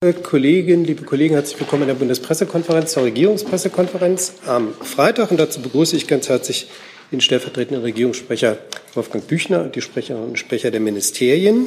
Kolleginnen, liebe Kollegen, herzlich willkommen in der Bundespressekonferenz, zur Regierungspressekonferenz am Freitag. Und dazu begrüße ich ganz herzlich den stellvertretenden Regierungssprecher Wolfgang Büchner und die Sprecherinnen und Sprecher der Ministerien.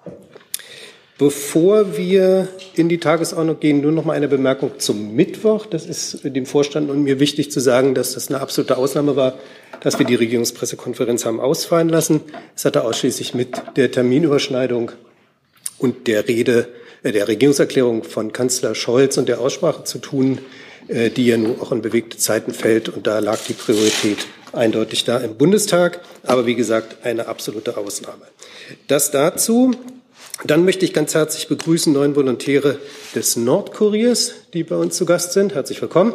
Bevor wir in die Tagesordnung gehen, nur noch mal eine Bemerkung zum Mittwoch. Das ist dem Vorstand und mir wichtig zu sagen, dass das eine absolute Ausnahme war, dass wir die Regierungspressekonferenz haben ausfallen lassen. Es hatte ausschließlich mit der Terminüberschneidung und der Regierungserklärung von Kanzler Scholz und der Aussprache zu tun, die ja nun auch in bewegte Zeiten fällt. Und da lag die Priorität eindeutig da im Bundestag. Aber wie gesagt, eine absolute Ausnahme. Das dazu. Dann möchte ich ganz herzlich begrüßen 9 Volontäre des Nordkuriers, die bei uns zu Gast sind. Herzlich willkommen.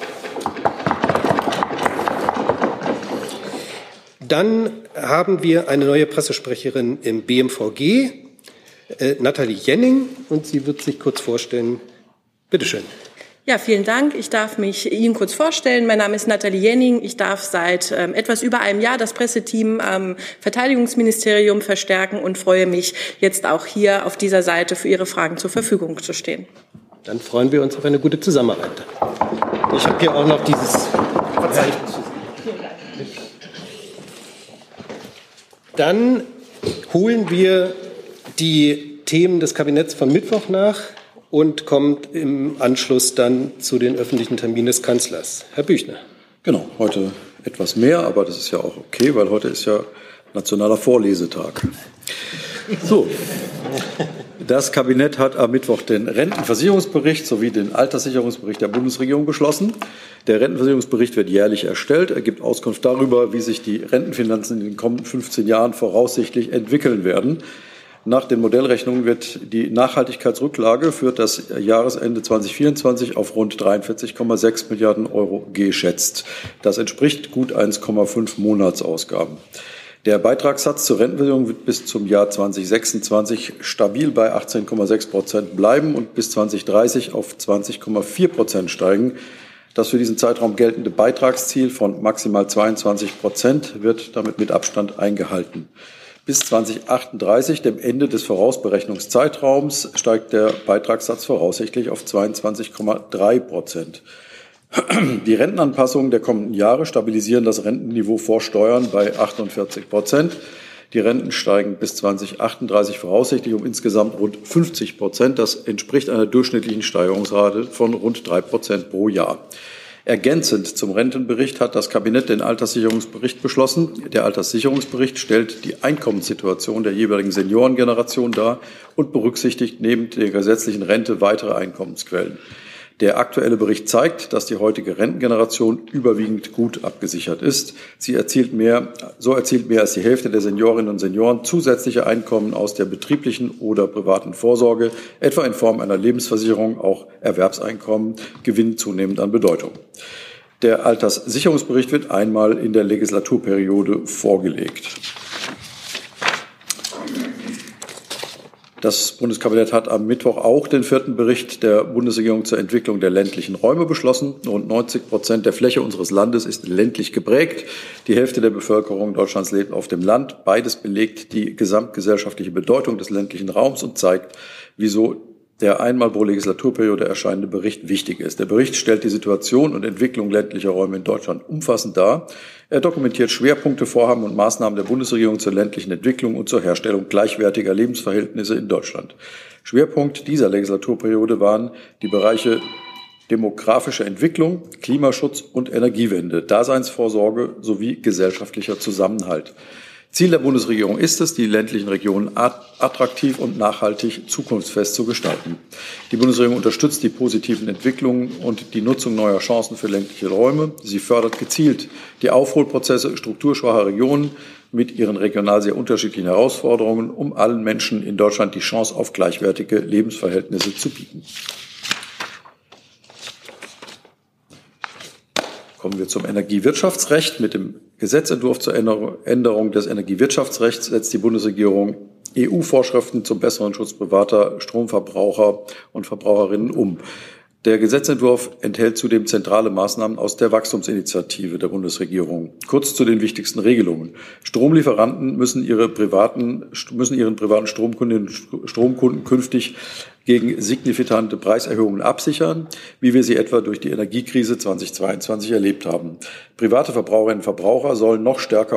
Dann haben wir eine neue Pressesprecherin im BMVG, Nathalie Jenning, und sie wird sich kurz vorstellen. Bitte schön. Ja, vielen Dank. Ich darf mich Ihnen kurz vorstellen. Mein Name ist Nathalie Jenning. Ich darf seit etwas über einem Jahr das Presseteam am Verteidigungsministerium verstärken und freue mich, jetzt auch hier auf dieser Seite für Ihre Fragen zur Verfügung zu stehen. Dann freuen wir uns auf eine gute Zusammenarbeit. Ich habe hier auch noch dieses Verzeichnis. Dann holen wir die Themen des Kabinetts vom Mittwoch nach und kommt im Anschluss dann zu den öffentlichen Terminen des Kanzlers. Herr Büchner. Genau, heute etwas mehr, aber das ist ja auch okay, weil heute ist ja Nationaler Vorlesetag. So, das Kabinett hat am Mittwoch den Rentenversicherungsbericht sowie den Alterssicherungsbericht der Bundesregierung beschlossen. Der Rentenversicherungsbericht wird jährlich erstellt. Er gibt Auskunft darüber, wie sich die Rentenfinanzen in den kommenden 15 Jahren voraussichtlich entwickeln werden. Nach den Modellrechnungen wird die Nachhaltigkeitsrücklage für das Jahresende 2024 auf rund 43,6 Milliarden Euro geschätzt. Das entspricht gut 1,5 Monatsausgaben. Der Beitragssatz zur Rentenversicherung wird bis zum Jahr 2026 stabil bei 18,6% bleiben und bis 2030 auf 20,4% steigen. Das für diesen Zeitraum geltende Beitragsziel von maximal 22% wird damit mit Abstand eingehalten. Bis 2038, dem Ende des Vorausberechnungszeitraums, steigt der Beitragssatz voraussichtlich auf 22,3%. Die Rentenanpassungen der kommenden Jahre stabilisieren das Rentenniveau vor Steuern bei 48%. Die Renten steigen bis 2038 voraussichtlich um insgesamt rund 50%. Das entspricht einer durchschnittlichen Steigerungsrate von rund 3% pro Jahr. Ergänzend zum Rentenbericht hat das Kabinett den Alterssicherungsbericht beschlossen. Der Alterssicherungsbericht stellt die Einkommenssituation der jeweiligen Seniorengeneration dar und berücksichtigt neben der gesetzlichen Rente weitere Einkommensquellen. Der aktuelle Bericht zeigt, dass die heutige Rentengeneration überwiegend gut abgesichert ist. So erzielt mehr als die Hälfte der Seniorinnen und Senioren zusätzliche Einkommen aus der betrieblichen oder privaten Vorsorge, etwa in Form einer Lebensversicherung. Auch Erwerbseinkommen gewinnen zunehmend an Bedeutung. Der Alterssicherungsbericht wird einmal in der Legislaturperiode vorgelegt. Das Bundeskabinett hat am Mittwoch auch den 4. Bericht der Bundesregierung zur Entwicklung der ländlichen Räume beschlossen. Rund 90% der Fläche unseres Landes ist ländlich geprägt. Die Hälfte der Bevölkerung Deutschlands lebt auf dem Land. Beides belegt die gesamtgesellschaftliche Bedeutung des ländlichen Raums und zeigt, wieso der einmal pro Legislaturperiode erscheinende Bericht wichtig ist. Der Bericht stellt die Situation und Entwicklung ländlicher Räume in Deutschland umfassend dar. Er dokumentiert Schwerpunkte, Vorhaben und Maßnahmen der Bundesregierung zur ländlichen Entwicklung und zur Herstellung gleichwertiger Lebensverhältnisse in Deutschland. Schwerpunkt dieser Legislaturperiode waren die Bereiche demografische Entwicklung, Klimaschutz und Energiewende, Daseinsvorsorge sowie gesellschaftlicher Zusammenhalt. Ziel der Bundesregierung ist es, die ländlichen Regionen attraktiv und nachhaltig zukunftsfest zu gestalten. Die Bundesregierung unterstützt die positiven Entwicklungen und die Nutzung neuer Chancen für ländliche Räume. Sie fördert gezielt die Aufholprozesse strukturschwacher Regionen mit ihren regional sehr unterschiedlichen Herausforderungen, um allen Menschen in Deutschland die Chance auf gleichwertige Lebensverhältnisse zu bieten. Kommen wir zum Energiewirtschaftsrecht. Mit dem Gesetzentwurf zur Änderung des Energiewirtschaftsrechts setzt die Bundesregierung EU-Vorschriften zum besseren Schutz privater Stromverbraucher und Verbraucherinnen um. Der Gesetzentwurf enthält zudem zentrale Maßnahmen aus der Wachstumsinitiative der Bundesregierung. Kurz zu den wichtigsten Regelungen. Stromlieferanten müssen ihren privaten Stromkunden künftig gegen signifikante Preiserhöhungen absichern, wie wir sie etwa durch die Energiekrise 2022 erlebt haben. Private Verbraucherinnen und Verbraucher sollen noch stärker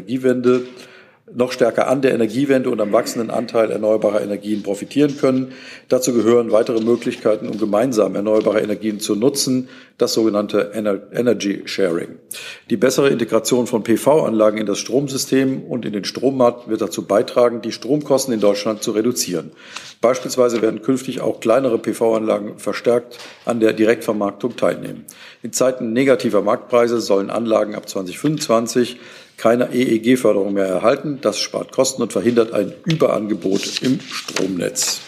an der Energiewende und am wachsenden Anteil erneuerbarer Energien profitieren können. Dazu gehören weitere Möglichkeiten, um gemeinsam erneuerbare Energien zu nutzen, das sogenannte Energy Sharing. Die bessere Integration von PV-Anlagen in das Stromsystem und in den Strommarkt wird dazu beitragen, die Stromkosten in Deutschland zu reduzieren. Beispielsweise werden künftig auch kleinere PV-Anlagen verstärkt an der Direktvermarktung teilnehmen. In Zeiten negativer Marktpreise sollen Anlagen ab 2025 keine EEG-Förderung mehr erhalten. Das spart Kosten und verhindert ein Überangebot im Stromnetz.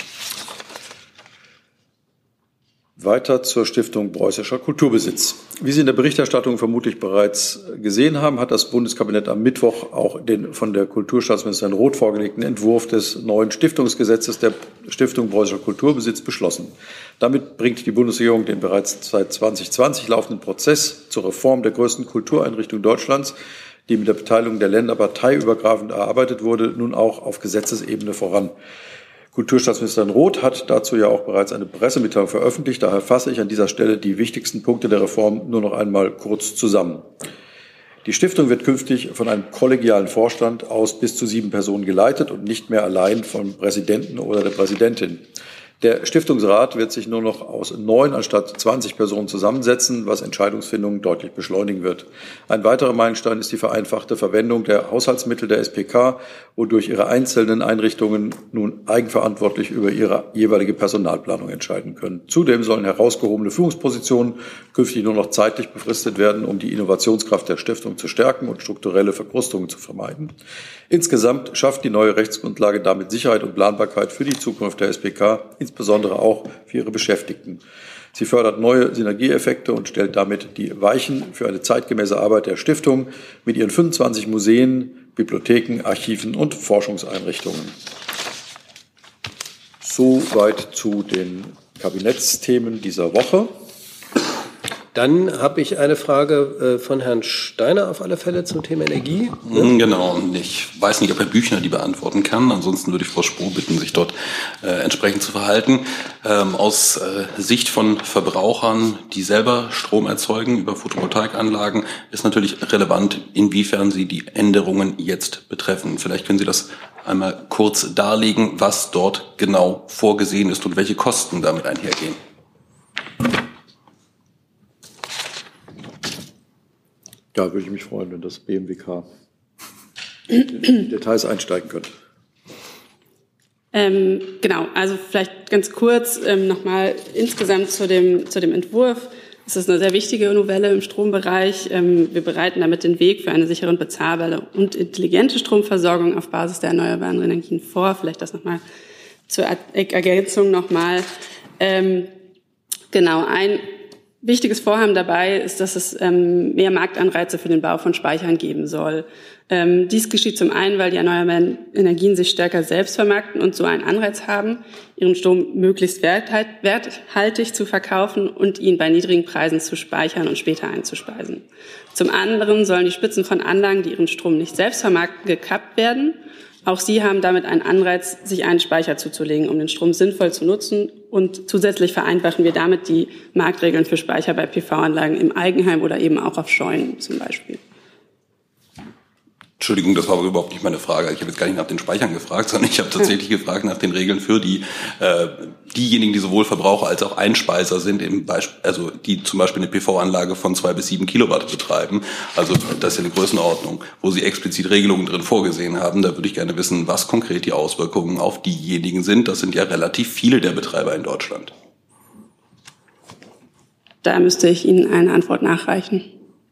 Weiter zur Stiftung Preußischer Kulturbesitz. Wie Sie in der Berichterstattung vermutlich bereits gesehen haben, hat das Bundeskabinett am Mittwoch auch den von der Kulturstaatsministerin Roth vorgelegten Entwurf des neuen Stiftungsgesetzes der Stiftung Preußischer Kulturbesitz beschlossen. Damit bringt die Bundesregierung den bereits seit 2020 laufenden Prozess zur Reform der größten Kultureinrichtung Deutschlands, die mit der Beteiligung der Länder parteiübergreifend erarbeitet wurde, nun auch auf Gesetzesebene voran. Kulturstaatsministerin Roth hat dazu ja auch bereits eine Pressemitteilung veröffentlicht. Daher fasse ich an dieser Stelle die wichtigsten Punkte der Reform nur noch einmal kurz zusammen. Die Stiftung wird künftig von einem kollegialen Vorstand aus bis zu 7 Personen geleitet und nicht mehr allein vom Präsidenten oder der Präsidentin. Der Stiftungsrat wird sich nur noch aus 9 anstatt 20 Personen zusammensetzen, was Entscheidungsfindungen deutlich beschleunigen wird. Ein weiterer Meilenstein ist die vereinfachte Verwendung der Haushaltsmittel der SPK, wodurch ihre einzelnen Einrichtungen nun eigenverantwortlich über ihre jeweilige Personalplanung entscheiden können. Zudem sollen herausgehobene Führungspositionen künftig nur noch zeitlich befristet werden, um die Innovationskraft der Stiftung zu stärken und strukturelle Verkrustungen zu vermeiden. Insgesamt schafft die neue Rechtsgrundlage damit Sicherheit und Planbarkeit für die Zukunft der SPK, insbesondere auch für ihre Beschäftigten. Sie fördert neue Synergieeffekte und stellt damit die Weichen für eine zeitgemäße Arbeit der Stiftung mit ihren 25 Museen, Bibliotheken, Archiven und Forschungseinrichtungen. Soweit zu den Kabinettsthemen dieser Woche. Dann habe ich eine Frage von Herrn Steiner auf alle Fälle zum Thema Energie. Genau, und ich weiß nicht, ob Herr Büchner die beantworten kann. Ansonsten würde ich Frau Spohr bitten, sich dort entsprechend zu verhalten. Aus Sicht von Verbrauchern, die selber Strom erzeugen über Photovoltaikanlagen, ist natürlich relevant, inwiefern sie die Änderungen jetzt betreffen. Vielleicht können Sie das einmal kurz darlegen, was dort genau vorgesehen ist und welche Kosten damit einhergehen. Ja, würde ich mich freuen, wenn das BMWK in Details einsteigen könnte. Genau, also vielleicht ganz kurz nochmal insgesamt zu dem Entwurf. Es ist eine sehr wichtige Novelle im Strombereich. Wir bereiten damit den Weg für eine sichere und bezahlbare und intelligente Stromversorgung auf Basis der erneuerbaren Energien vor. Vielleicht das nochmal zur Ergänzung nochmal. Genau, ein wichtiges Vorhaben dabei ist, dass es mehr Marktanreize für den Bau von Speichern geben soll. Dies geschieht zum einen, weil die erneuerbaren Energien sich stärker selbst vermarkten und so einen Anreiz haben, ihren Strom möglichst werthaltig zu verkaufen und ihn bei niedrigen Preisen zu speichern und später einzuspeisen. Zum anderen sollen die Spitzen von Anlagen, die ihren Strom nicht selbst vermarkten, gekappt werden. Auch sie haben damit einen Anreiz, sich einen Speicher zuzulegen, um den Strom sinnvoll zu nutzen. Und zusätzlich vereinfachen wir damit die Marktregeln für Speicher bei PV-Anlagen im Eigenheim oder eben auch auf Scheunen zum Beispiel. Entschuldigung, das war aber überhaupt nicht meine Frage. Ich habe jetzt gar nicht nach den Speichern gefragt, sondern ich habe tatsächlich gefragt nach den Regeln für diejenigen, die sowohl Verbraucher als auch Einspeiser sind, also die zum Beispiel eine PV-Anlage von 2 bis 7 Kilowatt betreiben. Also das ist ja eine Größenordnung, wo Sie explizit Regelungen drin vorgesehen haben. Da würde ich gerne wissen, was konkret die Auswirkungen auf diejenigen sind. Das sind ja relativ viele der Betreiber in Deutschland. Da müsste ich Ihnen eine Antwort nachreichen.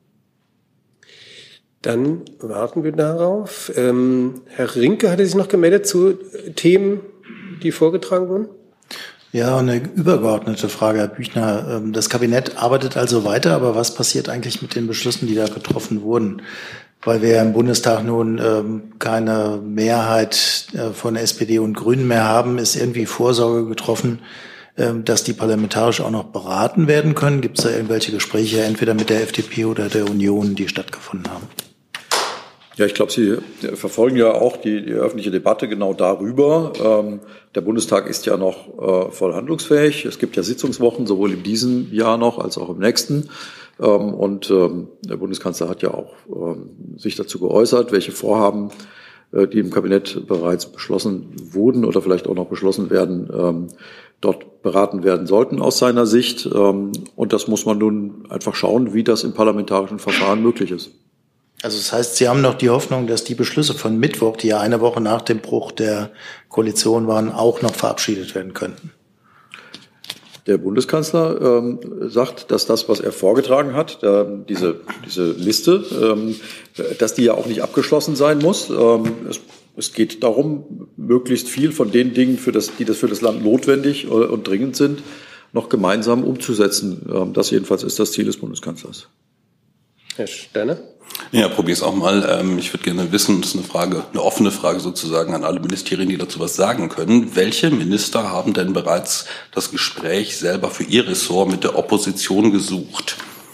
Dann warten wir darauf. Herr Rinke hatte sich noch gemeldet zu Themen, die vorgetragen wurden. Ja, eine übergeordnete Frage, Herr Büchner. Das Kabinett arbeitet also weiter, aber was passiert eigentlich mit den Beschlüssen, die da getroffen wurden? Weil wir im Bundestag nun keine Mehrheit von SPD und Grünen mehr haben, ist irgendwie Vorsorge getroffen, dass die parlamentarisch auch noch beraten werden können? Gibt es da irgendwelche Gespräche entweder mit der FDP oder der Union, die stattgefunden haben? Ja, ich glaube, Sie verfolgen ja auch die öffentliche Debatte genau darüber. Der Bundestag ist ja noch voll handlungsfähig. Es gibt ja Sitzungswochen, sowohl in diesem Jahr noch als auch im nächsten. Und der Bundeskanzler hat ja auch sich dazu geäußert, welche Vorhaben, die im Kabinett bereits beschlossen wurden oder vielleicht auch noch beschlossen werden, dort beraten werden sollten aus seiner Sicht. Und das muss man nun einfach schauen, wie das im parlamentarischen Verfahren möglich ist. Also das heißt, Sie haben noch die Hoffnung, dass die Beschlüsse von Mittwoch, die ja eine Woche nach dem Bruch der Koalition waren, auch noch verabschiedet werden könnten? Der Bundeskanzler sagt, dass das, was er vorgetragen hat, diese Liste, dass die ja auch nicht abgeschlossen sein muss. Es geht darum, möglichst viel von den Dingen, die für das Land notwendig und dringend sind, noch gemeinsam umzusetzen. Das jedenfalls ist das Ziel des Bundeskanzlers. Herr Steiner? Ja, probier's auch mal. Ich würde gerne wissen, das ist eine offene Frage sozusagen an alle Ministerien, die dazu was sagen können. Welche Minister haben denn bereits das Gespräch selber für ihr Ressort mit der Opposition gesucht?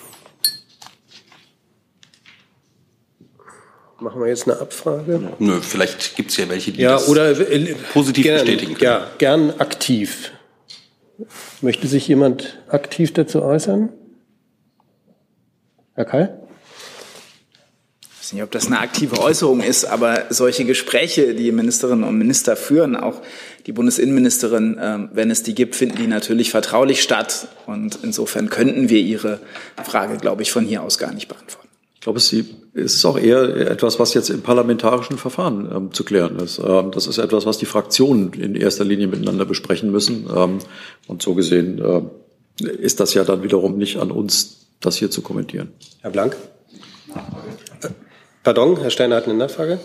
Machen wir jetzt eine Abfrage? Nö, vielleicht gibt's ja welche, die das positiv bestätigen können. Ja, gern aktiv. Möchte sich jemand aktiv dazu äußern? Herr Keil? Ich weiß nicht, ob das eine aktive Äußerung ist, aber solche Gespräche, die Ministerinnen und Minister führen, auch die Bundesinnenministerin, wenn es die gibt, finden die natürlich vertraulich statt. Und insofern könnten wir Ihre Frage, glaube ich, von hier aus gar nicht beantworten. Ich glaube, es ist auch eher etwas, was jetzt im parlamentarischen Verfahren zu klären ist. Das ist etwas, was die Fraktionen in erster Linie miteinander besprechen müssen. Und so gesehen ist das ja dann wiederum nicht an uns, das hier zu kommentieren. Herr Blank? Pardon, Herr Steiner hat eine Nachfrage.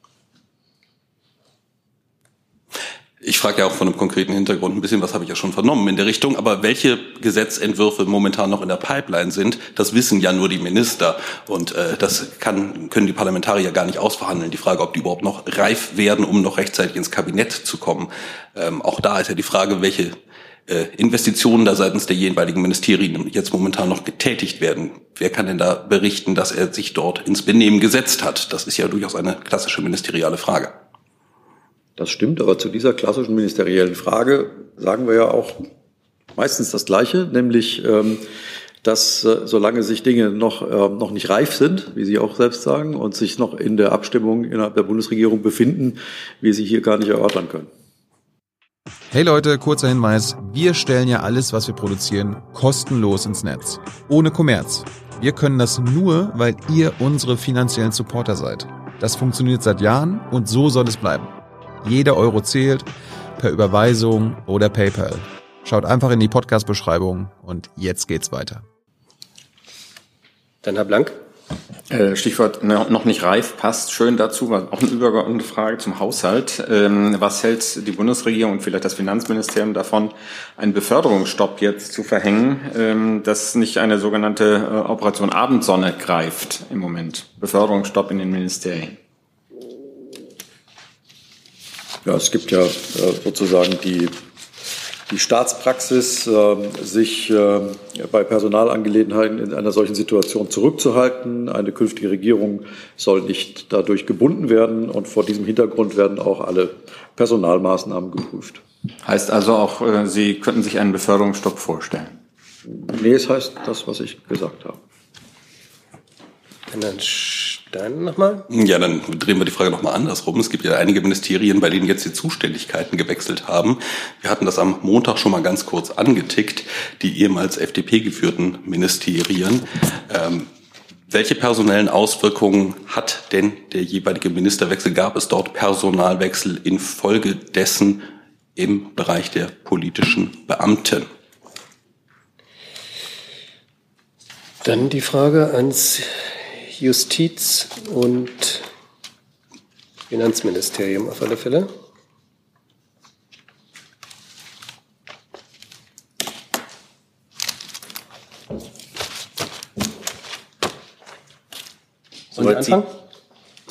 Ich frage ja auch von einem konkreten Hintergrund ein bisschen, was habe ich ja schon vernommen in der Richtung, aber welche Gesetzentwürfe momentan noch in der Pipeline sind, das wissen ja nur die Minister und das können die Parlamentarier gar nicht ausverhandeln. Die Frage, ob die überhaupt noch reif werden, um noch rechtzeitig ins Kabinett zu kommen. Auch da ist ja die Frage, welche Investitionen da seitens der jeweiligen Ministerien jetzt momentan noch getätigt werden. Wer kann denn da berichten, dass er sich dort ins Benehmen gesetzt hat? Das ist ja durchaus eine klassische ministeriale Frage. Das stimmt, aber zu dieser klassischen ministeriellen Frage sagen wir ja auch meistens das Gleiche, nämlich, dass solange sich Dinge noch nicht reif sind, wie Sie auch selbst sagen, und sich noch in der Abstimmung innerhalb der Bundesregierung befinden, wir sie hier gar nicht erörtern können. Hey Leute, kurzer Hinweis. Wir stellen ja alles, was wir produzieren, kostenlos ins Netz. Ohne Kommerz. Wir können das nur, weil ihr unsere finanziellen Supporter seid. Das funktioniert seit Jahren und so soll es bleiben. Jeder Euro zählt, per Überweisung oder PayPal. Schaut einfach in die Podcast-Beschreibung und jetzt geht's weiter. Dann Herr Blank. Stichwort noch nicht reif, passt schön dazu, war auch eine übergeordnete Frage zum Haushalt. Was hält die Bundesregierung und vielleicht das Finanzministerium davon, einen Beförderungsstopp jetzt zu verhängen, dass nicht eine sogenannte Operation Abendsonne greift im Moment? Beförderungsstopp in den Ministerien. Ja, es gibt ja sozusagen die Staatspraxis, sich bei Personalangelegenheiten in einer solchen Situation zurückzuhalten. Eine künftige Regierung soll nicht dadurch gebunden werden und vor diesem Hintergrund werden auch alle Personalmaßnahmen geprüft. Heißt also auch, Sie könnten sich einen Beförderungsstopp vorstellen? Nee, es heißt das, was ich gesagt habe. Herrn Steiner nochmal? Ja, dann drehen wir die Frage nochmal andersrum. Es gibt ja einige Ministerien, bei denen jetzt die Zuständigkeiten gewechselt haben. Wir hatten das am Montag schon mal ganz kurz angetickt, die ehemals FDP-geführten Ministerien. Welche personellen Auswirkungen hat denn der jeweilige Ministerwechsel? Gab es dort Personalwechsel infolgedessen im Bereich der politischen Beamten? Dann die Frage ans Justiz- und Finanzministerium auf alle Fälle.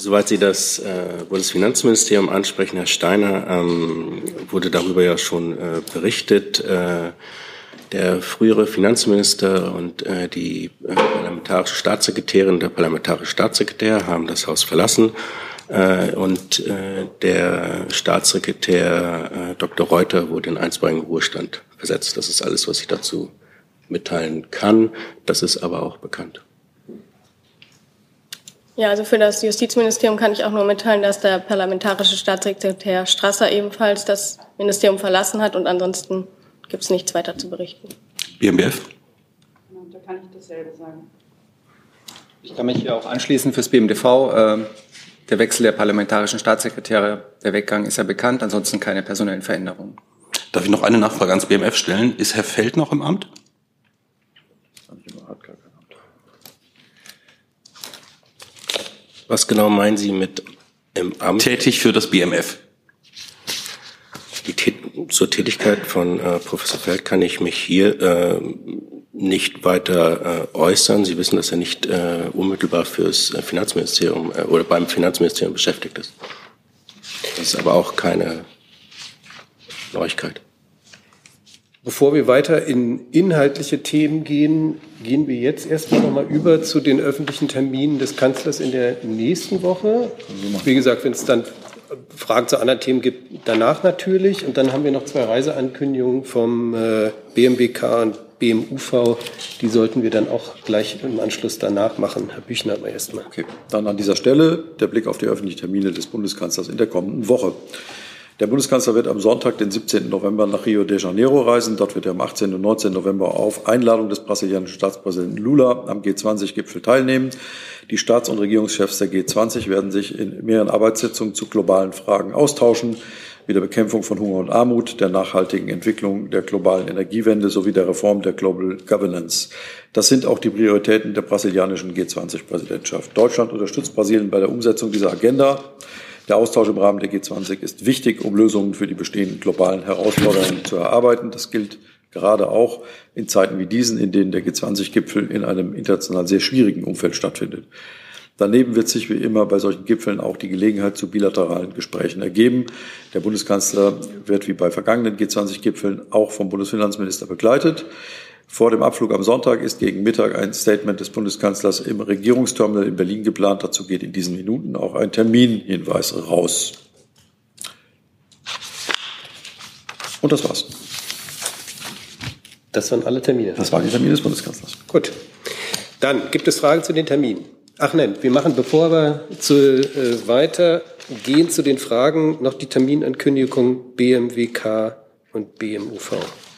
Soweit Sie das Bundesfinanzministerium ansprechen, Herr Steiner, wurde darüber ja schon berichtet. Der frühere Finanzminister und die parlamentarische Staatssekretärin, der parlamentarische Staatssekretär haben das Haus verlassen. Und der Staatssekretär Dr. Reuter wurde in einstweiligen Ruhestand versetzt. Das ist alles, was ich dazu mitteilen kann. Das ist aber auch bekannt. Ja, also für das Justizministerium kann ich auch nur mitteilen, dass der parlamentarische Staatssekretär Strasser ebenfalls das Ministerium verlassen hat und ansonsten gibt es nichts weiter zu berichten. BMBF? Da kann ich dasselbe sagen. Ich kann mich hier auch anschließen fürs BMDV. Der Wechsel der parlamentarischen Staatssekretäre, der Weggang ist ja bekannt, ansonsten keine personellen Veränderungen. Darf ich noch eine Nachfrage ans BMF stellen? Ist Herr Feld noch im Amt? Was genau meinen Sie mit im Amt? Tätig für das BMF. Zur Tätigkeit von Professor Feld kann ich mich hier nicht weiter äußern. Sie wissen, dass er nicht unmittelbar fürs Finanzministerium oder beim Finanzministerium beschäftigt ist. Das ist aber auch keine Neuigkeit. Bevor wir weiter in inhaltliche Themen gehen, gehen wir jetzt erstmal nochmal über zu den öffentlichen Terminen des Kanzlers in der nächsten Woche. Wie gesagt, wenn es dann Fragen zu anderen Themen gibt, danach natürlich. Und dann haben wir noch 2 Reiseankündigungen vom BMWK und BMUV. Die sollten wir dann auch gleich im Anschluss danach machen. Herr Büchner, aber erstmal. Okay, dann an dieser Stelle der Blick auf die öffentlichen Termine des Bundeskanzlers in der kommenden Woche. Der Bundeskanzler wird am Sonntag, den 17. November, nach Rio de Janeiro reisen. Dort wird er am 18. und 19. November auf Einladung des brasilianischen Staatspräsidenten Lula am G20-Gipfel teilnehmen. Die Staats- und Regierungschefs der G20 werden sich in mehreren Arbeitssitzungen zu globalen Fragen austauschen, wie der Bekämpfung von Hunger und Armut, der nachhaltigen Entwicklung, der globalen Energiewende sowie der Reform der Global Governance. Das sind auch die Prioritäten der brasilianischen G20-Präsidentschaft. Deutschland unterstützt Brasilien bei der Umsetzung dieser Agenda. Der Austausch im Rahmen der G20 ist wichtig, um Lösungen für die bestehenden globalen Herausforderungen zu erarbeiten. Das gilt gerade auch in Zeiten wie diesen, in denen der G20-Gipfel in einem international sehr schwierigen Umfeld stattfindet. Daneben wird sich wie immer bei solchen Gipfeln auch die Gelegenheit zu bilateralen Gesprächen ergeben. Der Bundeskanzler wird wie bei vergangenen G20-Gipfeln auch vom Bundesfinanzminister begleitet. Vor dem Abflug am Sonntag ist gegen Mittag ein Statement des Bundeskanzlers im Regierungsterminal in Berlin geplant. Dazu geht in diesen Minuten auch ein Terminhinweis raus. Und das war's. Das waren alle Termine. Das waren die Termine des Bundeskanzlers. Gut. Dann gibt es Fragen zu den Terminen. Ach nein, wir machen, bevor wir weitergehen zu den Fragen, noch die Terminankündigung BMWK und BMUV.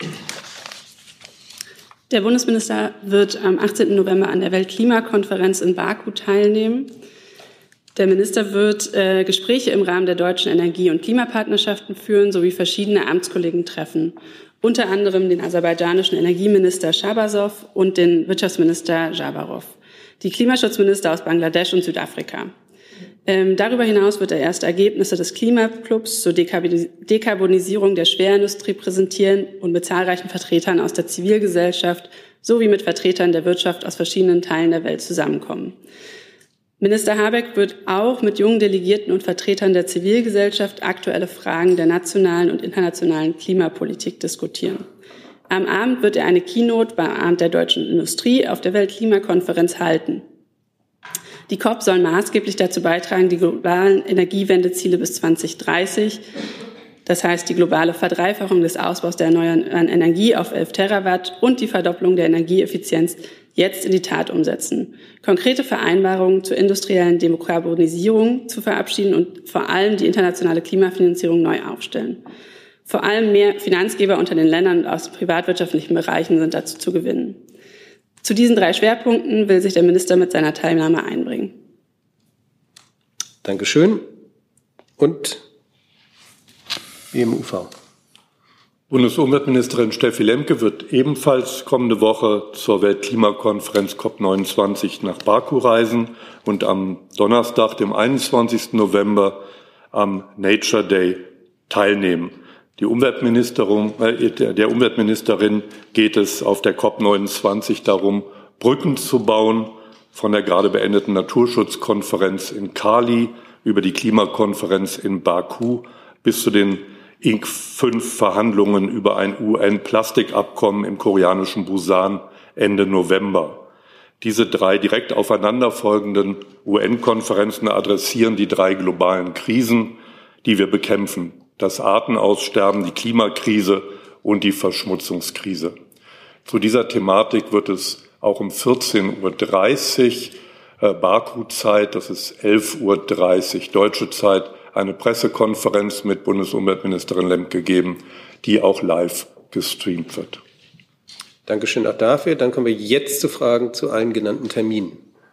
Der Bundesminister wird am 18. November an der Weltklimakonferenz in Baku teilnehmen. Der Minister wird Gespräche im Rahmen der deutschen Energie- und Klimapartnerschaften führen sowie verschiedene Amtskollegen treffen, unter anderem den aserbaidschanischen Energieminister Shabazov und den Wirtschaftsminister Jabarov, die Klimaschutzminister aus Bangladesch und Südafrika. Darüber hinaus wird er erste Ergebnisse des Klimaclubs zur Dekarbonisierung der Schwerindustrie präsentieren und mit zahlreichen Vertretern aus der Zivilgesellschaft sowie mit Vertretern der Wirtschaft aus verschiedenen Teilen der Welt zusammenkommen. Minister Habeck wird auch mit jungen Delegierten und Vertretern der Zivilgesellschaft aktuelle Fragen der nationalen und internationalen Klimapolitik diskutieren. Am Abend wird er eine Keynote beim Abend der deutschen Industrie auf der Weltklimakonferenz halten. Die COP soll maßgeblich dazu beitragen, die globalen Energiewendeziele bis 2030, das heißt die globale Verdreifachung des Ausbaus der erneuerbaren Energie auf 11 Terawatt und die Verdopplung der Energieeffizienz jetzt in die Tat umsetzen, konkrete Vereinbarungen zur industriellen Dekarbonisierung zu verabschieden und vor allem die internationale Klimafinanzierung neu aufstellen. Vor allem mehr Finanzgeber unter den Ländern und aus den privatwirtschaftlichen Bereichen sind dazu zu gewinnen. Zu diesen 3 Schwerpunkten will sich der Minister mit seiner Teilnahme einbringen. Dankeschön. Und BMUV. Bundesumweltministerin Steffi Lemke wird ebenfalls kommende Woche zur Weltklimakonferenz COP29 nach Baku reisen und am Donnerstag, dem 21. November, am Nature Day teilnehmen. Der Umweltministerin geht es auf der COP29 darum, Brücken zu bauen von der gerade beendeten Naturschutzkonferenz in Cali über die Klimakonferenz in Baku bis zu den INC-5-Verhandlungen über ein UN-Plastikabkommen im koreanischen Busan Ende November. Diese 3 direkt aufeinanderfolgenden UN-Konferenzen adressieren die 3 globalen Krisen, die wir bekämpfen: das Artenaussterben, die Klimakrise und die Verschmutzungskrise. Zu dieser Thematik wird es auch um 14:30 Uhr Baku-Zeit, das ist 11:30 Uhr deutsche Zeit, eine Pressekonferenz mit Bundesumweltministerin Lemke geben, die auch live gestreamt wird. Dankeschön auch dafür. Dann kommen wir jetzt zu Fragen zu allen genannten Terminen.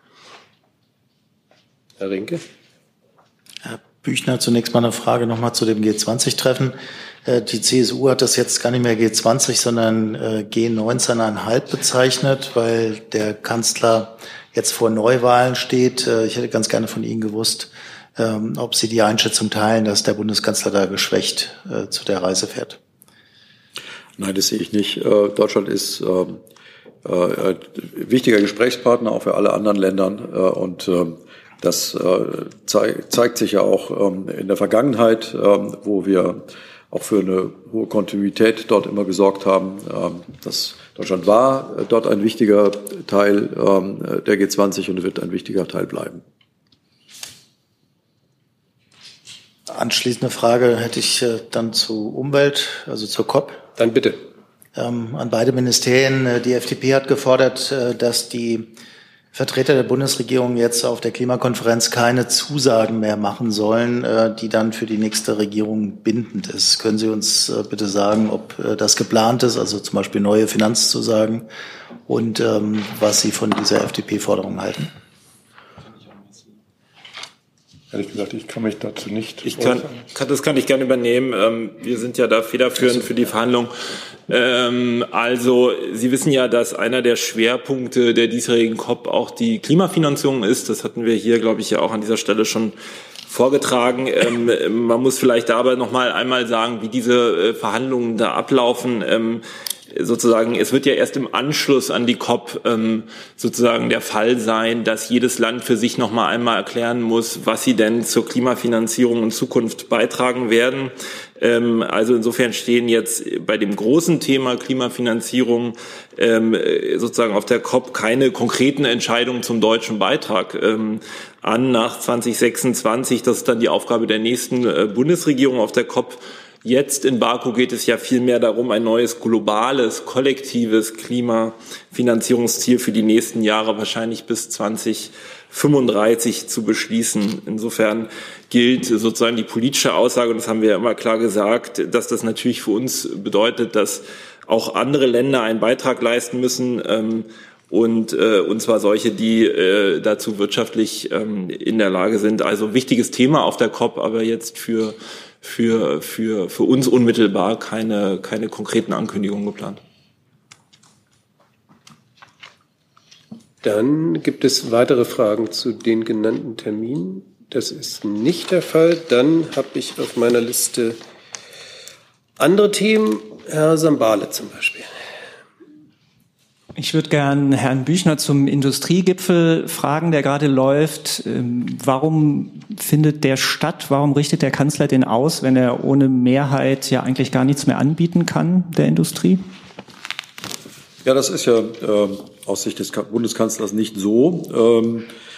Herr Rinke. Herr Büchner, zunächst mal eine Frage nochmal zu dem G20-Treffen. Die CSU hat das jetzt gar nicht mehr G20, sondern G19,5 bezeichnet, weil der Kanzler jetzt vor Neuwahlen steht. Ich hätte ganz gerne von Ihnen gewusst, ob Sie die Einschätzung teilen, dass der Bundeskanzler da geschwächt zu der Reise fährt. Nein, das sehe ich nicht. Deutschland ist ein wichtiger Gesprächspartner auch für alle anderen Länder und das zeigt sich ja auch in der Vergangenheit, wo wir auch für eine hohe Kontinuität dort immer gesorgt haben. Dass Deutschland war dort ein wichtiger Teil der G20 und wird ein wichtiger Teil bleiben. Anschließende Frage hätte ich dann zu Umwelt, also zur COP. Dann bitte. An beide Ministerien. Die FDP hat gefordert, dass die Vertreter der Bundesregierung jetzt auf der Klimakonferenz keine Zusagen mehr machen sollen, die dann für die nächste Regierung bindend ist. Können Sie uns bitte sagen, ob das geplant ist, also zum Beispiel neue Finanzzusagen, und was Sie von dieser FDP-Forderung halten? Ehrlich gesagt, ich kann mich dazu nicht Das kann ich gerne übernehmen. Wir sind ja da federführend für die Verhandlungen. Also, Sie wissen ja, dass einer der Schwerpunkte der diesjährigen COP auch die Klimafinanzierung ist. Das hatten wir hier, glaube ich, ja auch an dieser Stelle schon vorgetragen. Man muss vielleicht dabei noch mal einmal sagen, wie diese Verhandlungen da ablaufen. Sozusagen, es wird ja erst im Anschluss an die COP sozusagen der Fall sein, dass jedes Land für sich noch mal einmal erklären muss, was sie denn zur Klimafinanzierung in Zukunft beitragen werden. Also insofern stehen jetzt bei dem großen Thema Klimafinanzierung sozusagen auf der COP keine konkreten Entscheidungen zum deutschen Beitrag an nach 2026. Das ist dann die Aufgabe der nächsten Bundesregierung auf der COP. Jetzt in Baku geht es ja vielmehr darum, ein neues globales, kollektives Klimafinanzierungsziel für die nächsten Jahre, wahrscheinlich bis 2035, zu beschließen. Insofern gilt sozusagen die politische Aussage, und das haben wir ja immer klar gesagt, dass das natürlich für uns bedeutet, dass auch andere Länder einen Beitrag leisten müssen, und zwar solche, die dazu wirtschaftlich in der Lage sind. Also wichtiges Thema auf der COP, aber jetzt für uns unmittelbar keine konkreten Ankündigungen geplant. Dann gibt es weitere Fragen zu den genannten Terminen. Das ist nicht der Fall. Dann habe ich auf meiner Liste andere Themen. Herr Sambale zum Beispiel. Ich würde gern Herrn Büchner zum Industriegipfel fragen, der gerade läuft. Warum findet der statt? Warum richtet der Kanzler den aus, wenn er ohne Mehrheit ja eigentlich gar nichts mehr anbieten kann, der Industrie? Ja, das ist ja aus Sicht des Bundeskanzlers nicht so.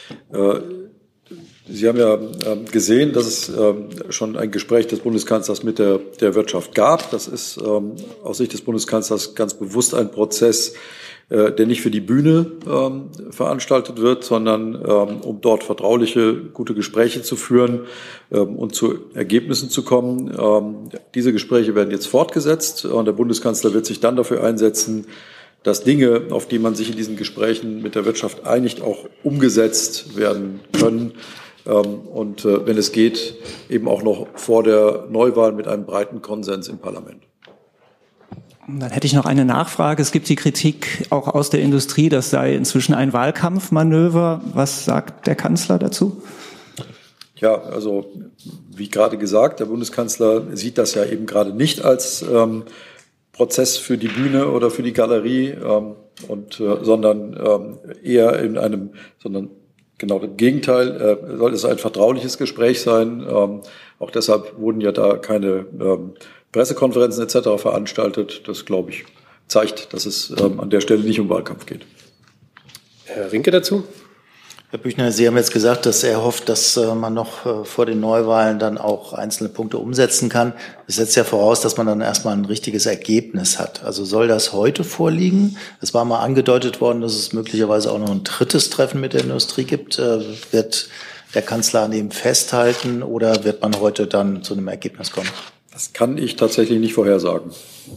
Sie haben ja gesehen, dass es schon ein Gespräch des Bundeskanzlers mit der Wirtschaft gab. Das ist aus Sicht des Bundeskanzlers ganz bewusst ein Prozess, der nicht für die Bühne veranstaltet wird, sondern um dort vertrauliche, gute Gespräche zu führen und zu Ergebnissen zu kommen. Diese Gespräche werden jetzt fortgesetzt und der Bundeskanzler wird sich dann dafür einsetzen, dass Dinge, auf die man sich in diesen Gesprächen mit der Wirtschaft einigt, auch umgesetzt werden können. Und wenn es geht, eben auch noch vor der Neuwahl mit einem breiten Konsens im Parlament. Dann hätte ich noch eine Nachfrage. Es gibt die Kritik auch aus der Industrie, das sei inzwischen ein Wahlkampfmanöver. Was sagt der Kanzler dazu? Ja, also wie gerade gesagt, der Bundeskanzler sieht das ja eben gerade nicht als Prozess für die Bühne oder für die Galerie. sondern eher sondern genau im Gegenteil, soll es ein vertrauliches Gespräch sein. Auch deshalb wurden ja da keine Pressekonferenzen etc. veranstaltet. Das, glaube ich, zeigt, dass es an der Stelle nicht um Wahlkampf geht. Herr Rinke dazu? Herr Büchner, Sie haben jetzt gesagt, dass er hofft, dass man noch vor den Neuwahlen dann auch einzelne Punkte umsetzen kann. Das setzt ja voraus, dass man dann erstmal ein richtiges Ergebnis hat. Also soll das heute vorliegen? Es war mal angedeutet worden, dass es möglicherweise auch noch ein drittes Treffen mit der Industrie gibt. Wird der Kanzler an dem festhalten oder wird man heute dann zu einem Ergebnis kommen? Das kann ich tatsächlich nicht vorhersagen.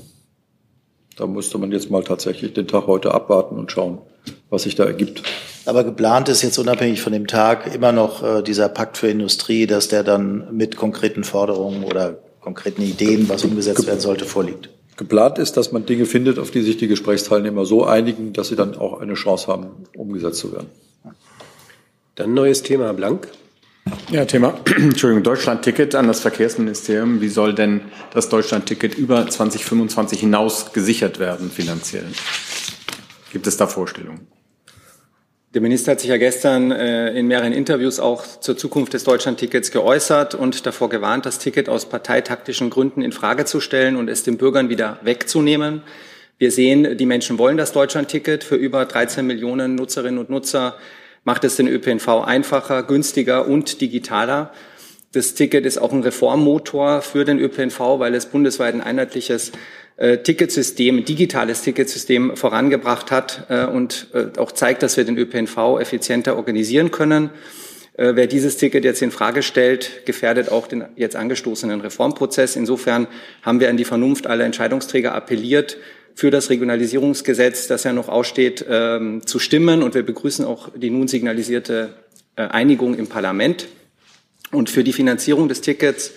Da müsste man jetzt mal tatsächlich den Tag heute abwarten und schauen, was sich da ergibt. Aber geplant ist jetzt unabhängig von dem Tag immer noch dieser Pakt für Industrie, dass der dann mit konkreten Forderungen oder konkreten Ideen, was umgesetzt werden sollte, vorliegt. Geplant ist, dass man Dinge findet, auf die sich die Gesprächsteilnehmer so einigen, dass sie dann auch eine Chance haben, umgesetzt zu werden. Dann neues Thema, Herr Blank. Ja, Deutschland-Ticket an das Verkehrsministerium. Wie soll denn das Deutschland-Ticket über 2025 hinaus gesichert werden finanziell? Gibt es da Vorstellungen? Der Minister hat sich ja gestern in mehreren Interviews auch zur Zukunft des Deutschlandtickets geäußert und davor gewarnt, das Ticket aus parteitaktischen Gründen in Frage zu stellen und es den Bürgern wieder wegzunehmen. Wir sehen, die Menschen wollen das Deutschlandticket. Für über 13 Millionen Nutzerinnen und Nutzer macht es den ÖPNV einfacher, günstiger und digitaler. Das Ticket ist auch ein Reformmotor für den ÖPNV, weil es bundesweit ein einheitliches Ticketsystem, digitales Ticketsystem vorangebracht hat und auch zeigt, dass wir den ÖPNV effizienter organisieren können. Wer dieses Ticket jetzt in Frage stellt, gefährdet auch den jetzt angestoßenen Reformprozess. Insofern haben wir an die Vernunft aller Entscheidungsträger appelliert, für das Regionalisierungsgesetz, das ja noch aussteht, zu stimmen. Und wir begrüßen auch die nun signalisierte Einigung im Parlament. Und für die Finanzierung des Tickets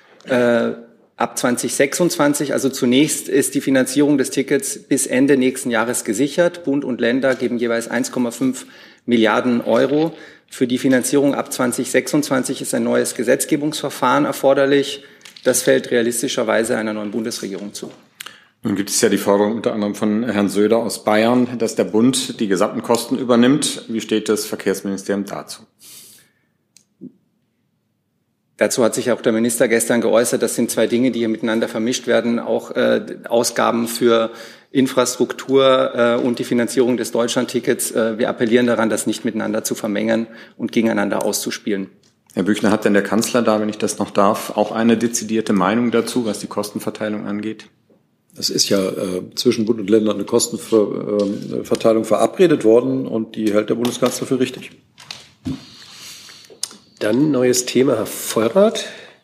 ab 2026, also zunächst ist die Finanzierung des Tickets bis Ende nächsten Jahres gesichert. Bund und Länder geben jeweils 1,5 Milliarden Euro. Für die Finanzierung ab 2026 ist ein neues Gesetzgebungsverfahren erforderlich. Das fällt realistischerweise einer neuen Bundesregierung zu. Nun gibt es ja die Forderung unter anderem von Herrn Söder aus Bayern, dass der Bund die gesamten Kosten übernimmt. Wie steht das Verkehrsministerium dazu? Dazu hat sich auch der Minister gestern geäußert. Das sind zwei Dinge, die hier miteinander vermischt werden. Auch Ausgaben für Infrastruktur und die Finanzierung des Deutschlandtickets. Wir appellieren daran, das nicht miteinander zu vermengen und gegeneinander auszuspielen. Herr Büchner, hat denn der Kanzler da, wenn ich das noch darf, auch eine dezidierte Meinung dazu, was die Kostenverteilung angeht? Es ist ja zwischen Bund und Ländern eine Kostenverteilung verabredet worden und die hält der Bundeskanzler für richtig. Dann neues Thema, Herr Vollrath.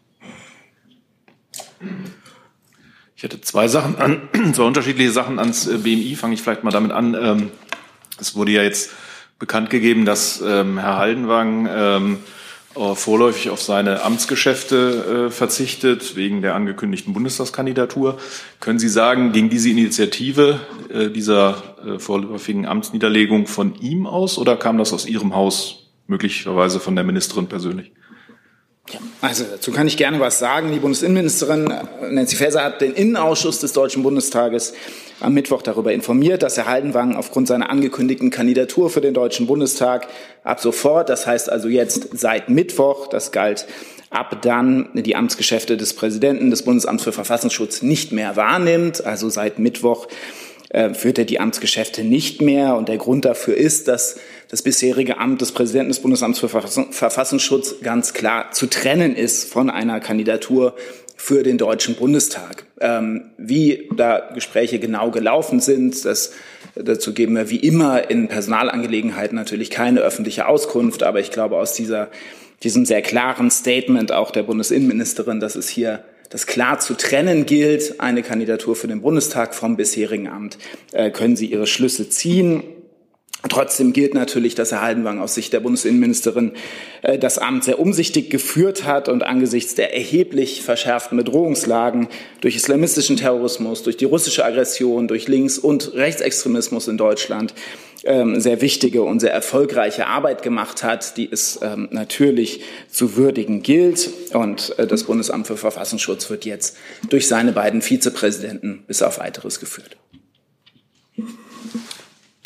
Ich hätte zwei unterschiedliche Sachen ans BMI. Fange ich vielleicht mal damit an. Es wurde ja jetzt bekannt gegeben, dass Herr Haldenwang vorläufig auf seine Amtsgeschäfte verzichtet, wegen der angekündigten Bundestagskandidatur. Können Sie sagen, ging diese Initiative dieser vorläufigen Amtsniederlegung von ihm aus oder kam das aus Ihrem Haus, möglicherweise von der Ministerin persönlich? Ja, also dazu kann ich gerne was sagen. Die Bundesinnenministerin Nancy Faeser hat den Innenausschuss des Deutschen Bundestages am Mittwoch darüber informiert, dass Herr Haldenwang aufgrund seiner angekündigten Kandidatur für den Deutschen Bundestag ab sofort, das heißt also jetzt seit Mittwoch, das galt ab dann, die Amtsgeschäfte des Präsidenten des Bundesamts für Verfassungsschutz nicht mehr wahrnimmt. Also seit Mittwoch führt er die Amtsgeschäfte nicht mehr. Und der Grund dafür ist, dass das bisherige Amt des Präsidenten des Bundesamts für Verfassungsschutz ganz klar zu trennen ist von einer Kandidatur für den Deutschen Bundestag. Wie da Gespräche genau gelaufen sind, dazu geben wir wie immer in Personalangelegenheiten natürlich keine öffentliche Auskunft. Aber ich glaube, aus diesem sehr klaren Statement auch der Bundesinnenministerin, dass es hier das klar zu trennen gilt, eine Kandidatur für den Bundestag vom bisherigen Amt, können Sie Ihre Schlüsse ziehen. Trotzdem gilt natürlich, dass Herr Haldenwang aus Sicht der Bundesinnenministerin das Amt sehr umsichtig geführt hat und angesichts der erheblich verschärften Bedrohungslagen durch islamistischen Terrorismus, durch die russische Aggression, durch Links- und Rechtsextremismus in Deutschland sehr wichtige und sehr erfolgreiche Arbeit gemacht hat, die es natürlich zu würdigen gilt. Und das Bundesamt für Verfassungsschutz wird jetzt durch seine beiden Vizepräsidenten bis auf Weiteres geführt.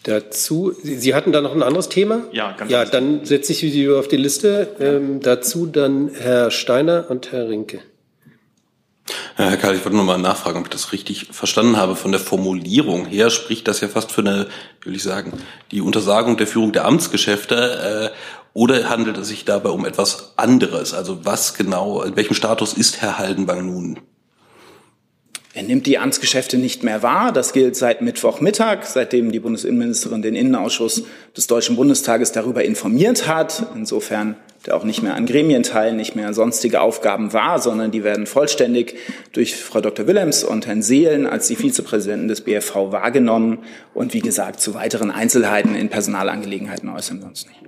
Dazu, Sie hatten da noch ein anderes Thema? Ja, ganz Ja, dann setze ich Sie auf die Liste. Dazu dann Herr Steiner und Herr Rinke. Herr Karl, ich wollte nur mal nachfragen, ob ich das richtig verstanden habe. Von der Formulierung her spricht das ja fast für eine, will ich sagen, die Untersagung der Führung der Amtsgeschäfte. Oder handelt es sich dabei um etwas anderes? Also was genau, in welchem Status ist Herr Haldenwang nun? Er nimmt die Amtsgeschäfte nicht mehr wahr. Das gilt seit Mittwochmittag, seitdem die Bundesinnenministerin den Innenausschuss des Deutschen Bundestages darüber informiert hat. Insofern der auch nicht mehr an Gremienteilen, nicht mehr sonstige Aufgaben wahr, sondern die werden vollständig durch Frau Dr. Willems und Herrn Seelen als die Vizepräsidenten des BFV wahrgenommen. Und wie gesagt, zu weiteren Einzelheiten in Personalangelegenheiten äußern wir uns nicht.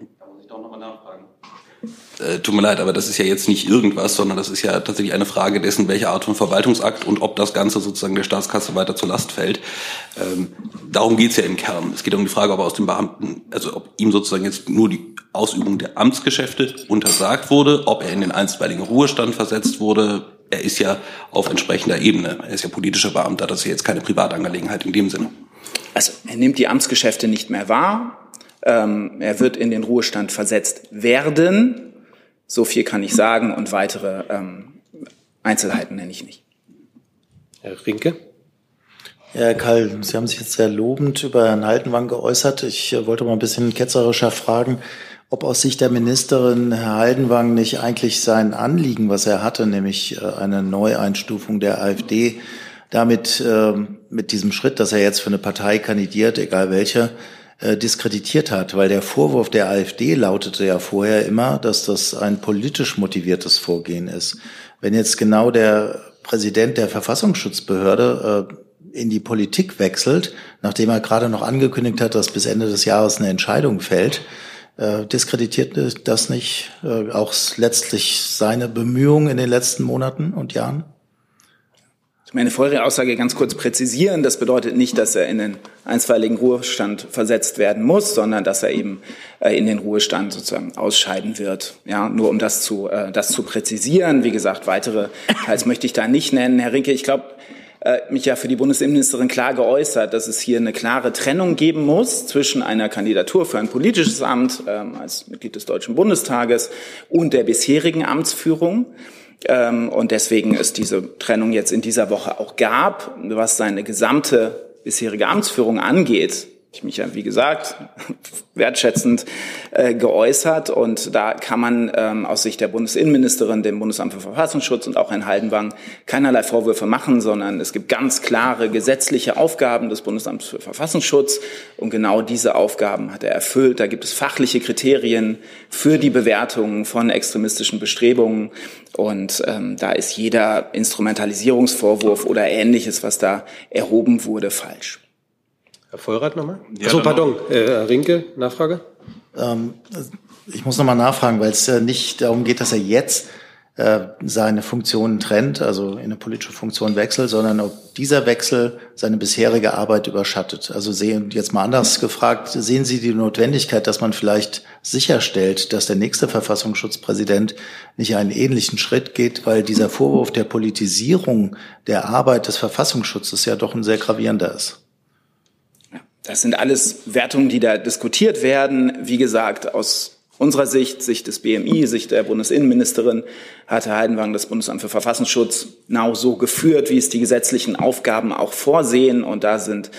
Tut mir leid, aber das ist ja jetzt nicht irgendwas, sondern das ist ja tatsächlich eine Frage dessen, welche Art von Verwaltungsakt und ob das Ganze sozusagen der Staatskasse weiter zur Last fällt. Darum geht's ja im Kern. Es geht um die Frage, ob er aus dem Beamten, also ob ihm sozusagen jetzt nur die Ausübung der Amtsgeschäfte untersagt wurde, ob er in den einstweiligen Ruhestand versetzt wurde. Er ist ja auf entsprechender Ebene. Er ist ja politischer Beamter. Das ist ja jetzt keine Privatangelegenheit in dem Sinne. Also er nimmt die Amtsgeschäfte nicht mehr wahr. Er wird in den Ruhestand versetzt werden. So viel kann ich sagen und weitere Einzelheiten nenne ich nicht. Herr Rinke? Ja, Herr Kall, Sie haben sich jetzt sehr lobend über Herrn Haldenwang geäußert. Ich wollte mal ein bisschen ketzerischer fragen, ob aus Sicht der Ministerin Herr Haldenwang nicht eigentlich sein Anliegen, was er hatte, nämlich eine Neueinstufung der AfD, damit mit diesem Schritt, dass er jetzt für eine Partei kandidiert, egal welche, diskreditiert hat, weil der Vorwurf der AfD lautete ja vorher immer, dass das ein politisch motiviertes Vorgehen ist. Wenn jetzt genau der Präsident der Verfassungsschutzbehörde in die Politik wechselt, nachdem er gerade noch angekündigt hat, dass bis Ende des Jahres eine Entscheidung fällt, diskreditiert das nicht auch letztlich seine Bemühungen in den letzten Monaten und Jahren? Meine vorherige Aussage ganz kurz präzisieren. Das bedeutet nicht, dass er in den einstweiligen Ruhestand versetzt werden muss, sondern dass er eben in den Ruhestand sozusagen ausscheiden wird. Ja, nur um das zu präzisieren. Wie gesagt, weitere Details möchte ich da nicht nennen. Herr Rinke, ich glaube, mich ja für die Bundesinnenministerin klar geäußert, dass es hier eine klare Trennung geben muss zwischen einer Kandidatur für ein politisches Amt als Mitglied des Deutschen Bundestages und der bisherigen Amtsführung. Und deswegen es diese Trennung jetzt in dieser Woche auch gab, was seine gesamte bisherige Amtsführung angeht. Ich mich ja, wie gesagt, wertschätzend geäußert. Und da kann man aus Sicht der Bundesinnenministerin, dem Bundesamt für Verfassungsschutz und auch Herrn Haldenwang keinerlei Vorwürfe machen, sondern es gibt ganz klare gesetzliche Aufgaben des Bundesamts für Verfassungsschutz. Und genau diese Aufgaben hat er erfüllt. Da gibt es fachliche Kriterien für die Bewertung von extremistischen Bestrebungen. Und da ist jeder Instrumentalisierungsvorwurf oder Ähnliches, was da erhoben wurde, falsch. Herr Vollrath nochmal? Ja, Achso, pardon. Herr Rinke, Nachfrage? Ich muss nochmal nachfragen, weil es nicht darum geht, dass er jetzt seine Funktionen trennt, also in eine politische Funktion wechselt, sondern ob dieser Wechsel seine bisherige Arbeit überschattet. Also jetzt mal anders gefragt, sehen Sie die Notwendigkeit, dass man vielleicht sicherstellt, dass der nächste Verfassungsschutzpräsident nicht einen ähnlichen Schritt geht, weil dieser Vorwurf der Politisierung der Arbeit des Verfassungsschutzes ja doch ein sehr gravierender ist? Das sind alles Wertungen, die da diskutiert werden. Wie gesagt, aus unserer Sicht, Sicht des BMI, Sicht der Bundesinnenministerin, hat Herr Haldenwang das Bundesamt für Verfassungsschutz genau so geführt, wie es die gesetzlichen Aufgaben auch vorsehen. Und da sind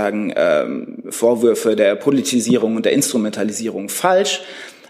Vorwürfe der Politisierung und der Instrumentalisierung falsch.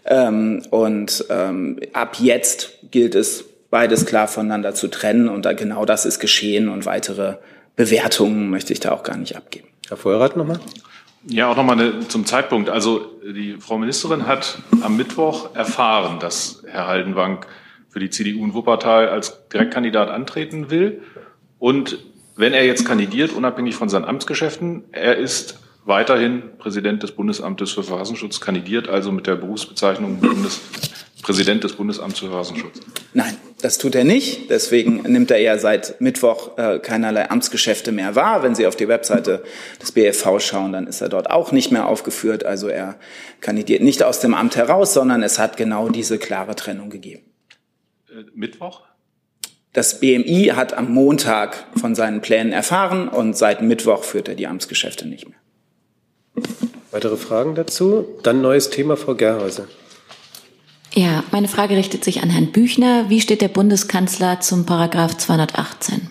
Ab jetzt gilt es, beides klar voneinander zu trennen. Und genau das ist geschehen. Und weitere Bewertungen möchte ich da auch gar nicht abgeben. Herr Vollrath nochmal? Ja, auch nochmal zum Zeitpunkt. Also die Frau Ministerin hat am Mittwoch erfahren, dass Herr Haldenwang für die CDU in Wuppertal als Direktkandidat antreten will. Und wenn er jetzt kandidiert, unabhängig von seinen Amtsgeschäften, er ist weiterhin Präsident des Bundesamtes für Verfassungsschutz, kandidiert also mit der Berufsbezeichnung Präsident des Bundesamts für Verfassungsschutz. Nein, das tut er nicht. Deswegen nimmt er ja seit Mittwoch keinerlei Amtsgeschäfte mehr wahr. Wenn Sie auf die Webseite des BFV schauen, dann ist er dort auch nicht mehr aufgeführt. Also er kandidiert nicht aus dem Amt heraus, sondern es hat genau diese klare Trennung gegeben. Mittwoch? Das BMI hat am Montag von seinen Plänen erfahren und seit Mittwoch führt er die Amtsgeschäfte nicht mehr. Weitere Fragen dazu? Dann neues Thema, Frau Gerhäuser. Ja, meine Frage richtet sich an Herrn Büchner. Wie steht der Bundeskanzler zum Paragraph 218?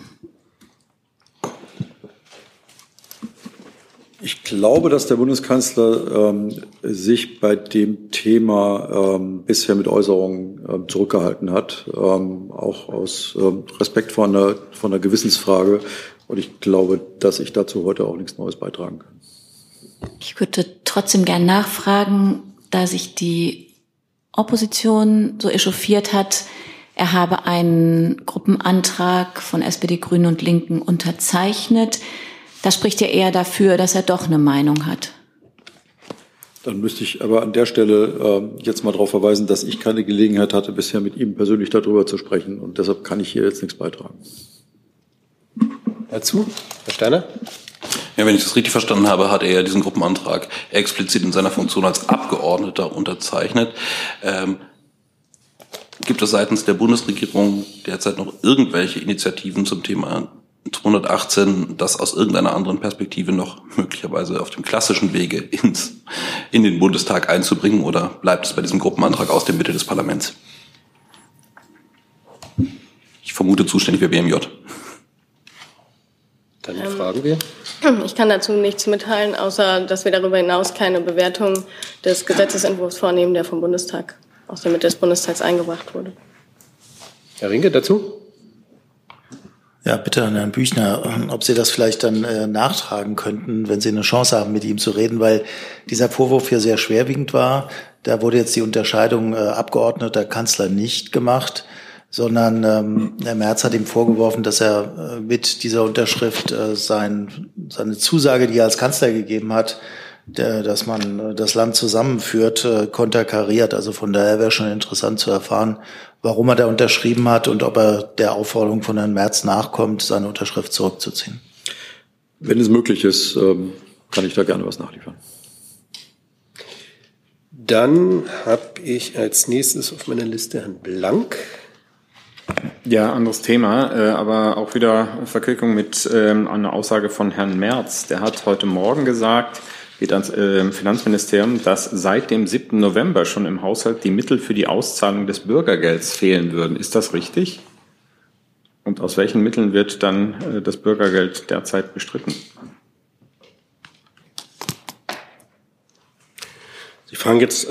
Ich glaube, dass der Bundeskanzler sich bei dem Thema bisher mit Äußerungen zurückgehalten hat, auch aus Respekt vor einer Gewissensfrage. Und ich glaube, dass ich dazu heute auch nichts Neues beitragen kann. Ich würde trotzdem gern nachfragen, da sich die Opposition so echauffiert hat, er habe einen Gruppenantrag von SPD, Grünen und Linken unterzeichnet. Das spricht ja eher dafür, dass er doch eine Meinung hat. Dann müsste ich aber an der Stelle jetzt mal darauf verweisen, dass ich keine Gelegenheit hatte, bisher mit ihm persönlich darüber zu sprechen. Und deshalb kann ich hier jetzt nichts beitragen. Dazu, Herr Steiner? Ja, wenn ich das richtig verstanden habe, hat er ja diesen Gruppenantrag explizit in seiner Funktion als Abgeordneter unterzeichnet. Gibt es seitens der Bundesregierung derzeit noch irgendwelche Initiativen zum Thema 218, das aus irgendeiner anderen Perspektive noch möglicherweise auf dem klassischen Wege in den Bundestag einzubringen, oder bleibt es bei diesem Gruppenantrag aus der Mitte des Parlaments? Ich vermute, zuständig für BMJ. Dann fragen wir. Ich kann dazu nichts mitteilen, außer dass wir darüber hinaus keine Bewertung des Gesetzesentwurfs vornehmen, der vom Bundestag aus der Mitte des Bundestags eingebracht wurde. Herr Rinke, dazu? Ja, bitte an Herrn Büchner, ob Sie das vielleicht dann nachtragen könnten, wenn Sie eine Chance haben, mit ihm zu reden, weil dieser Vorwurf hier sehr schwerwiegend war. Da wurde jetzt die Unterscheidung Abgeordneter, Kanzler nicht gemacht, sondern Herr Merz hat ihm vorgeworfen, dass er mit dieser Unterschrift seine Zusage, die er als Kanzler gegeben hat, dass man das Land zusammenführt, konterkariert. Also von daher wäre schon interessant zu erfahren, warum er da unterschrieben hat und ob er der Aufforderung von Herrn Merz nachkommt, seine Unterschrift zurückzuziehen. Wenn es möglich ist, kann ich da gerne was nachliefern. Dann habe ich als nächstes auf meiner Liste Herrn Blank. Ja, anderes Thema, aber auch wieder Verquickung mit einer Aussage von Herrn Merz. Der hat heute Morgen gesagt, geht ans Finanzministerium, dass seit dem 7. November schon im Haushalt die Mittel für die Auszahlung des Bürgergelds fehlen würden. Ist das richtig? Und aus welchen Mitteln wird dann das Bürgergeld derzeit bestritten? Sie fragen jetzt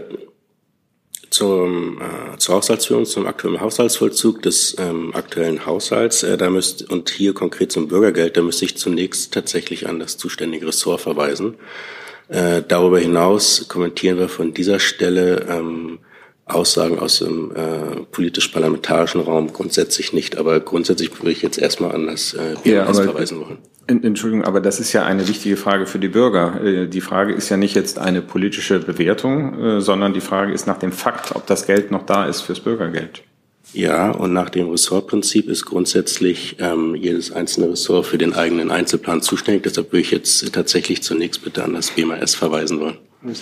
zur Haushaltsführung, zum aktuellen Haushaltsvollzug des aktuellen Haushalts. Und hier konkret zum Bürgergeld, da müsste ich zunächst tatsächlich an das zuständige Ressort verweisen. Darüber hinaus kommentieren wir von dieser Stelle Aussagen aus dem politisch-parlamentarischen Raum grundsätzlich nicht. Aber grundsätzlich würde ich jetzt erstmal an das BMS verweisen wollen. Entschuldigung, aber das ist ja eine wichtige Frage für die Bürger. Die Frage ist ja nicht jetzt eine politische Bewertung, sondern die Frage ist nach dem Fakt, ob das Geld noch da ist fürs Bürgergeld. Ja, und nach dem Ressortprinzip ist grundsätzlich jedes einzelne Ressort für den eigenen Einzelplan zuständig. Deshalb würde ich jetzt tatsächlich zunächst bitte an das BMAS verweisen wollen.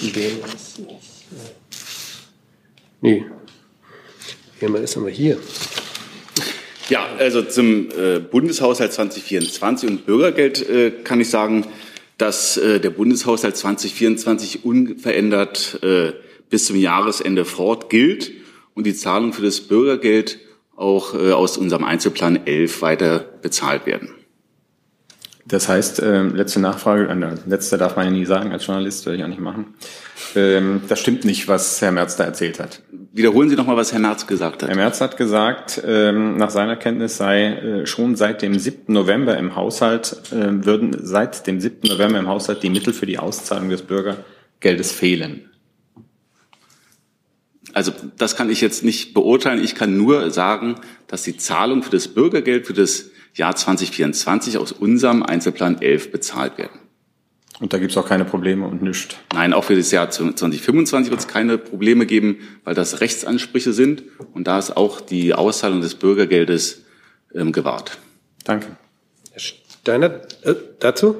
Nee. BMAS haben wir hier. Ja, also zum Bundeshaushalt 2024 und Bürgergeld kann ich sagen, dass der Bundeshaushalt 2024 unverändert bis zum Jahresende fort gilt und die Zahlungen für das Bürgergeld auch aus unserem Einzelplan 11 weiter bezahlt werden. Das heißt, letzte Nachfrage, letzte darf man ja nie sagen als Journalist, werde ich auch nicht machen. Das stimmt nicht, was Herr Merz da erzählt hat. Wiederholen Sie noch mal, was Herr Merz gesagt hat. Herr Merz hat gesagt, nach seiner Kenntnis sei schon seit dem 7. November im Haushalt, würden seit dem 7. November im Haushalt die Mittel für die Auszahlung des Bürgergeldes fehlen. Also das kann ich jetzt nicht beurteilen. Ich kann nur sagen, dass die Zahlungen für das Bürgergeld für das Jahr 2024 aus unserem Einzelplan 11 bezahlt werden. Und da gibt es auch keine Probleme und nichts? Nein, auch für das Jahr 2025 wird es keine Probleme geben, weil das Rechtsansprüche sind und da ist auch die Auszahlung des Bürgergeldes gewahrt. Danke. Herr Steiner, dazu?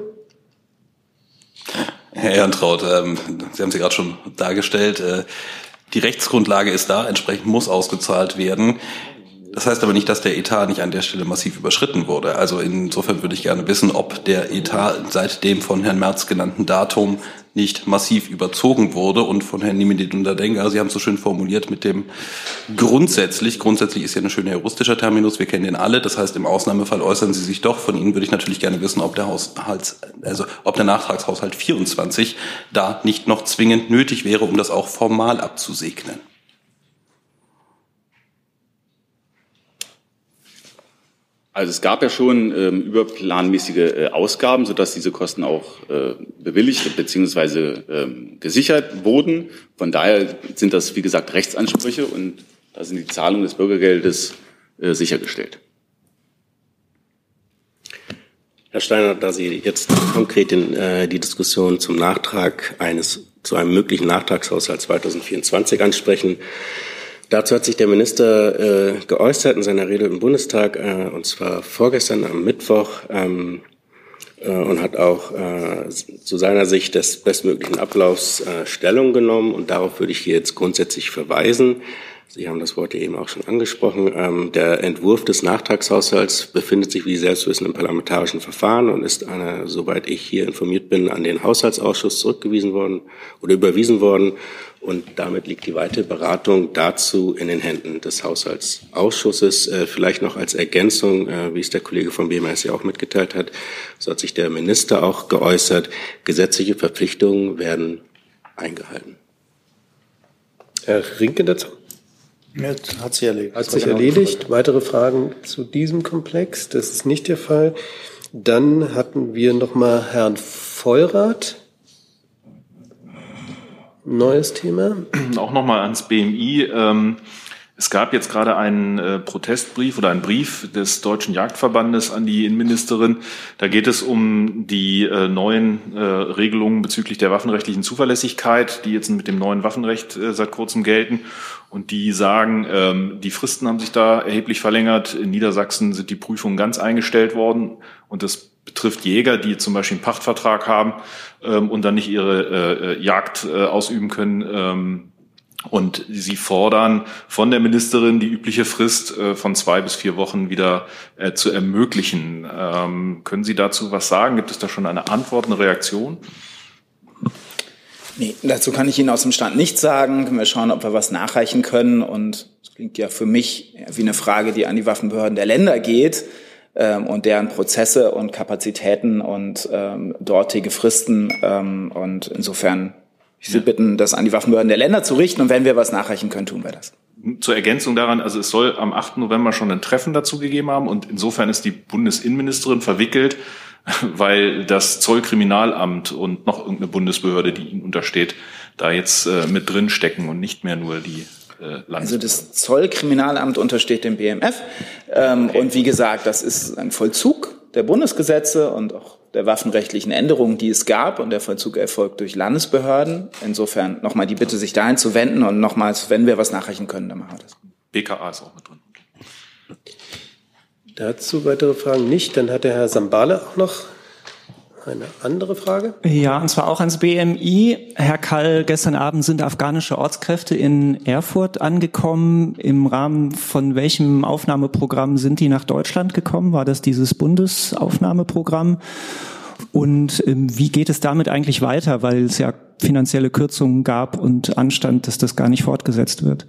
Herr Ehrentraut, Sie haben sie gerade schon dargestellt. Die Rechtsgrundlage ist da, entsprechend muss ausgezahlt werden. Das heißt aber nicht, dass der Etat nicht an der Stelle massiv überschritten wurde. Also insofern würde ich gerne wissen, ob der Etat seit dem von Herrn Merz genannten Datum nicht massiv überzogen wurde. Und von Herrn Niemedit-Unterdenker, Sie haben es so schön formuliert mit dem grundsätzlich. Grundsätzlich ist ja ein schöner juristischer Terminus, wir kennen den alle. Das heißt, im Ausnahmefall äußern Sie sich doch. Von Ihnen würde ich natürlich gerne wissen, ob der ob der Nachtragshaushalt 24 da nicht noch zwingend nötig wäre, um das auch formal abzusegnen. Also es gab ja schon überplanmäßige Ausgaben, sodass diese Kosten auch bewilligt bzw. gesichert wurden. Von daher sind das, wie gesagt, Rechtsansprüche und da sind die Zahlungen des Bürgergeldes sichergestellt. Herr Steiner, da Sie jetzt konkret die Diskussion zum zu einem möglichen Nachtragshaushalt 2024 ansprechen, dazu hat sich der Minister geäußert in seiner Rede im Bundestag, und zwar vorgestern am Mittwoch, und hat auch zu seiner Sicht des bestmöglichen Ablaufs Stellung genommen. Und darauf würde ich hier jetzt grundsätzlich verweisen. Sie haben das Wort ja eben auch schon angesprochen. Der Entwurf des Nachtragshaushalts befindet sich, wie Sie selbst wissen, im parlamentarischen Verfahren und ist, soweit ich hier informiert bin, an den Haushaltsausschuss zurückgewiesen worden oder überwiesen worden. Und damit liegt die weitere Beratung dazu in den Händen des Haushaltsausschusses. Vielleicht noch als Ergänzung, wie es der Kollege vom BMS ja auch mitgeteilt hat, so hat sich der Minister auch geäußert, gesetzliche Verpflichtungen werden eingehalten. Herr Rinke dazu? Jetzt hat sich erledigt. Hat sich erledigt. Weitere Fragen zu diesem Komplex? Das ist nicht der Fall. Dann hatten wir noch mal Herrn Feurath. Neues Thema. Auch noch mal ans BMI. Es gab jetzt gerade einen Protestbrief oder einen Brief des Deutschen Jagdverbandes an die Innenministerin. Da geht es um die neuen Regelungen bezüglich der waffenrechtlichen Zuverlässigkeit, die jetzt mit dem neuen Waffenrecht seit kurzem gelten. Und die sagen, die Fristen haben sich da erheblich verlängert. In Niedersachsen sind die Prüfungen ganz eingestellt worden. Und das betrifft Jäger, die zum Beispiel einen Pachtvertrag haben und dann nicht ihre Jagd ausüben können. Und sie fordern von der Ministerin, die übliche Frist von 2 bis 4 Wochen wieder zu ermöglichen. Können Sie dazu was sagen? Gibt es da schon eine Antwort, eine Reaktion? Nee, dazu kann ich Ihnen aus dem Stand nichts sagen. Können wir schauen, ob wir was nachreichen können. Und es klingt ja für mich wie eine Frage, die an die Waffenbehörden der Länder geht und deren Prozesse und Kapazitäten und dortige Fristen. Und insofern, ich will bitten, das an die Waffenbehörden der Länder zu richten. Und wenn wir was nachreichen können, tun wir das. Zur Ergänzung daran, also es soll am 8. November schon ein Treffen dazu gegeben haben. Und insofern ist die Bundesinnenministerin verwickelt, weil das Zollkriminalamt und noch irgendeine Bundesbehörde, die ihnen untersteht, da jetzt mit drin stecken und nicht mehr nur die Landesbehörde. Also das Zollkriminalamt untersteht dem BMF. Und wie gesagt, das ist ein Vollzug der Bundesgesetze und auch der waffenrechtlichen Änderungen, die es gab. Und der Vollzug erfolgt durch Landesbehörden. Insofern nochmal die Bitte, sich dahin zu wenden. Und nochmals, wenn wir was nachreichen können, dann machen wir das. BKA ist auch mit drin. Dazu weitere Fragen nicht. Dann hat der Herr Sambale auch noch eine andere Frage. Ja, und zwar auch ans BMI. Herr Kall, gestern Abend sind afghanische Ortskräfte in Erfurt angekommen. Im Rahmen von welchem Aufnahmeprogramm sind die nach Deutschland gekommen? War das dieses Bundesaufnahmeprogramm? Und wie geht es damit eigentlich weiter? Weil es ja finanzielle Kürzungen gab und anstand, dass das gar nicht fortgesetzt wird.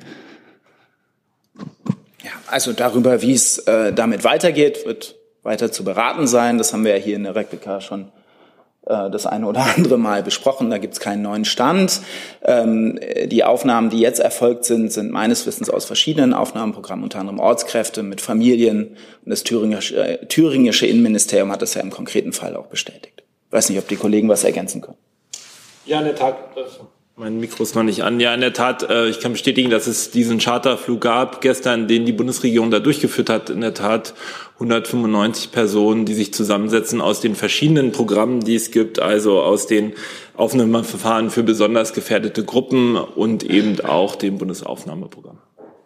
Ja, also darüber, wie es damit weitergeht, wird weiter zu beraten sein. Das haben wir ja hier in der Replika schon das eine oder andere Mal besprochen. Da gibt es keinen neuen Stand. Die Aufnahmen, die jetzt erfolgt sind meines Wissens aus verschiedenen Aufnahmeprogrammen, unter anderem Ortskräfte mit Familien. Und das thüringische Innenministerium hat das ja im konkreten Fall auch bestätigt. Ich weiß nicht, ob die Kollegen was ergänzen können. Ja, in der Tat. Mein Mikro ist noch nicht an. Ja, in der Tat, ich kann bestätigen, dass es diesen Charterflug gab gestern, den die Bundesregierung da durchgeführt hat. In der Tat 195 Personen, die sich zusammensetzen aus den verschiedenen Programmen, die es gibt, also aus den Aufnahmeverfahren für besonders gefährdete Gruppen und eben auch dem Bundesaufnahmeprogramm.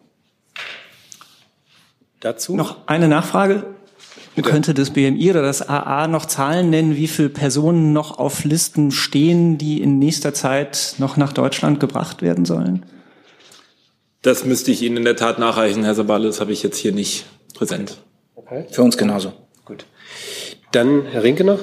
Dazu noch eine Nachfrage. Bitte. Könnte das BMI oder das AA noch Zahlen nennen, wie viele Personen noch auf Listen stehen, die in nächster Zeit noch nach Deutschland gebracht werden sollen? Das müsste ich Ihnen in der Tat nachreichen, Herr Saballe. Das habe ich jetzt hier nicht präsent. Okay. Für uns genauso. Gut. Dann Herr Rinke noch.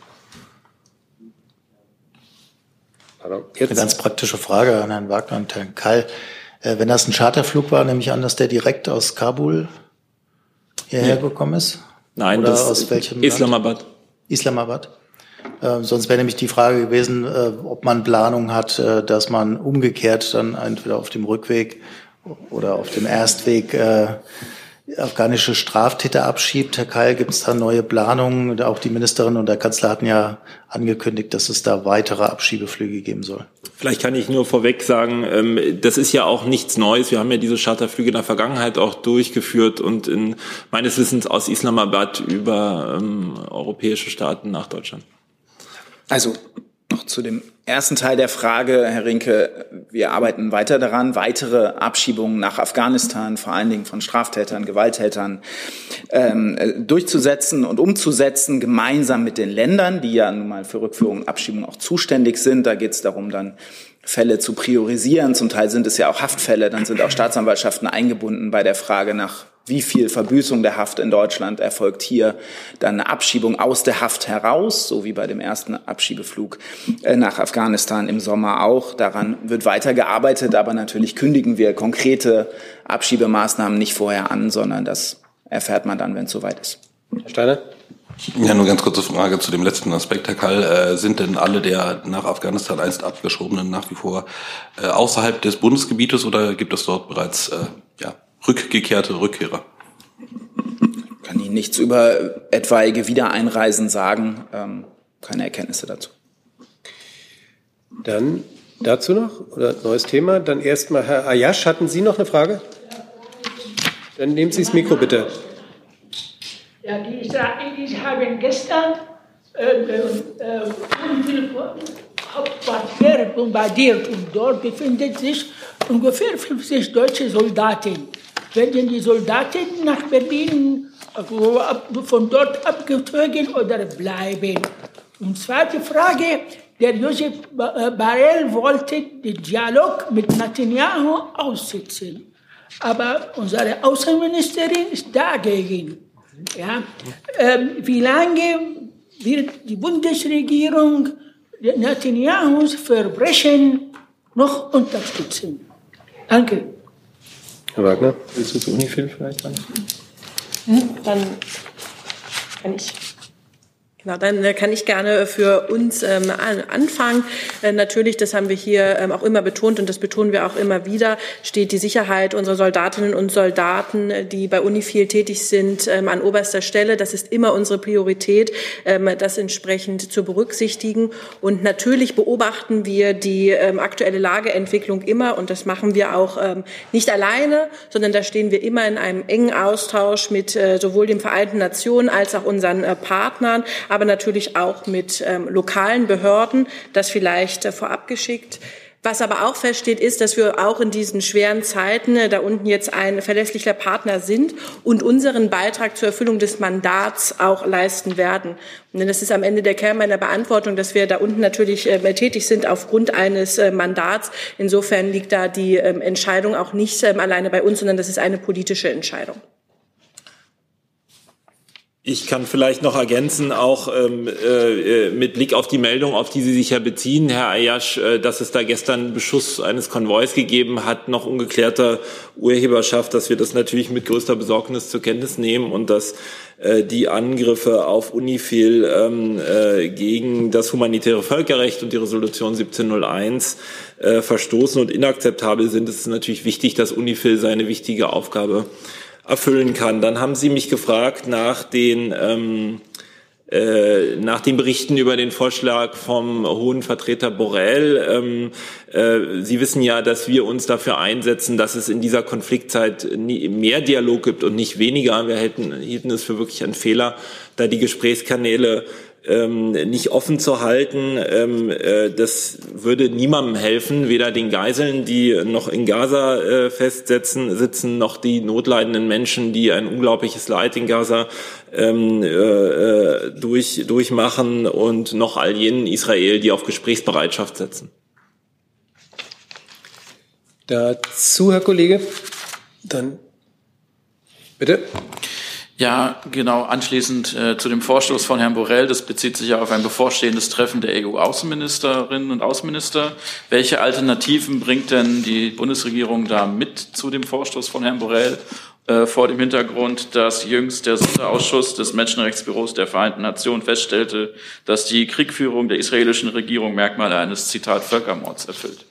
Jetzt. Eine ganz praktische Frage an Herrn Wagner und Herrn Keil. Wenn das ein Charterflug war, nehme ich an, dass der direkt aus Kabul hierher gekommen ist? Nein, oder das aus welchem Islamabad. Land? Islamabad. Sonst wäre nämlich die Frage gewesen, ob man Planung hat, dass man umgekehrt dann entweder auf dem Rückweg oder auf dem Erstweg afghanische Straftäter abschiebt. Herr Keil, gibt es da neue Planungen? Auch die Ministerin und der Kanzler hatten ja angekündigt, dass es da weitere Abschiebeflüge geben soll. Vielleicht kann ich nur vorweg sagen, das ist ja auch nichts Neues. Wir haben ja diese Charterflüge in der Vergangenheit auch durchgeführt und meines Wissens aus Islamabad über europäische Staaten nach Deutschland. Also noch zu dem ersten Teil der Frage, Herr Rinke. Wir arbeiten weiter daran, weitere Abschiebungen nach Afghanistan, vor allen Dingen von Straftätern, Gewalttätern, durchzusetzen und umzusetzen, gemeinsam mit den Ländern, die ja nun mal für Rückführung und Abschiebung auch zuständig sind. Da geht es darum, dann Fälle zu priorisieren. Zum Teil sind es ja auch Haftfälle. Dann sind auch Staatsanwaltschaften eingebunden bei der Frage nach, wie viel Verbüßung der Haft in Deutschland erfolgt hier, dann eine Abschiebung aus der Haft heraus, so wie bei dem ersten Abschiebeflug nach Afghanistan im Sommer auch. Daran wird weitergearbeitet, aber natürlich kündigen wir konkrete Abschiebemaßnahmen nicht vorher an, sondern das erfährt man dann, wenn es soweit ist. Herr Steiner? Ja, nur ganz kurze Frage zu dem letzten Aspekt, Herr Keil. Sind denn alle der nach Afghanistan einst Abgeschobenen nach wie vor außerhalb des Bundesgebietes oder gibt es dort bereits rückgekehrte Rückkehrer? Ich kann Ihnen nichts über etwaige Wiedereinreisen sagen. Keine Erkenntnisse dazu. Dann dazu noch oder neues Thema. Dann erstmal Herr Ayash, hatten Sie noch eine Frage? Dann nehmen Sie das Mikro bitte. Ja, die Israelis haben gestern Hauptquartier bombardiert und dort befinden sich ungefähr 50 deutsche Soldaten. Werden die Soldaten nach Berlin von dort abgezogen oder bleiben? Und zweite Frage, der Josef Borrell wollte den Dialog mit Netanyahu aussetzen. Aber unsere Außenministerin ist dagegen. Ja, wie lange wird die Bundesregierung Netanyahus Verbrechen noch unterstützen? Danke. Herr Wagner, willst du zu Unifil vielleicht an? Dann kann ich. Genau, dann kann ich gerne für uns anfangen. Natürlich, das haben wir hier auch immer betont und das betonen wir auch immer wieder, steht die Sicherheit unserer Soldatinnen und Soldaten, die bei Unifil tätig sind, an oberster Stelle. Das ist immer unsere Priorität, das entsprechend zu berücksichtigen. Und natürlich beobachten wir die aktuelle Lageentwicklung immer und das machen wir auch nicht alleine, sondern da stehen wir immer in einem engen Austausch mit sowohl den Vereinten Nationen als auch unseren Partnern, aber natürlich auch mit lokalen Behörden, das vielleicht vorab geschickt. Was aber auch feststeht, ist, dass wir auch in diesen schweren Zeiten da unten jetzt ein verlässlicher Partner sind und unseren Beitrag zur Erfüllung des Mandats auch leisten werden. Und das ist am Ende der Kern meiner Beantwortung, dass wir da unten natürlich tätig sind aufgrund eines Mandats. Insofern liegt da die Entscheidung auch nicht alleine bei uns, sondern das ist eine politische Entscheidung. Ich kann vielleicht noch ergänzen, auch mit Blick auf die Meldung, auf die Sie sich ja beziehen, Herr Ayash, dass es da gestern einen Beschuss eines Konvois gegeben hat, noch ungeklärter Urheberschaft, dass wir das natürlich mit größter Besorgnis zur Kenntnis nehmen und dass die Angriffe auf Unifil gegen das humanitäre Völkerrecht und die Resolution 1701 verstoßen und inakzeptabel sind. Es ist natürlich wichtig, dass Unifil seine wichtige Aufgabe erfüllen kann. Dann haben Sie mich gefragt nach den Berichten über den Vorschlag vom Hohen Vertreter Borrell. Sie wissen ja, dass wir uns dafür einsetzen, dass es in dieser Konfliktzeit mehr Dialog gibt und nicht weniger. Wir hielten es für wirklich einen Fehler, da die Gesprächskanäle nicht offen zu halten. Das würde niemandem helfen, weder den Geiseln, die noch in Gaza sitzen, noch die notleidenden Menschen, die ein unglaubliches Leid in Gaza durchmachen und noch all jenen in Israel, die auf Gesprächsbereitschaft setzen. Dazu, Herr Kollege, dann bitte. Ja, genau, anschließend zu dem Vorstoß von Herrn Borrell, das bezieht sich ja auf ein bevorstehendes Treffen der EU-Außenministerinnen und Außenminister. Welche Alternativen bringt denn die Bundesregierung da mit zu dem Vorstoß von Herrn Borrell? Vor dem Hintergrund, dass jüngst der Sonderausschuss des Menschenrechtsbüros der Vereinten Nationen feststellte, dass die Kriegführung der israelischen Regierung Merkmale eines, Zitat, Völkermords erfüllt.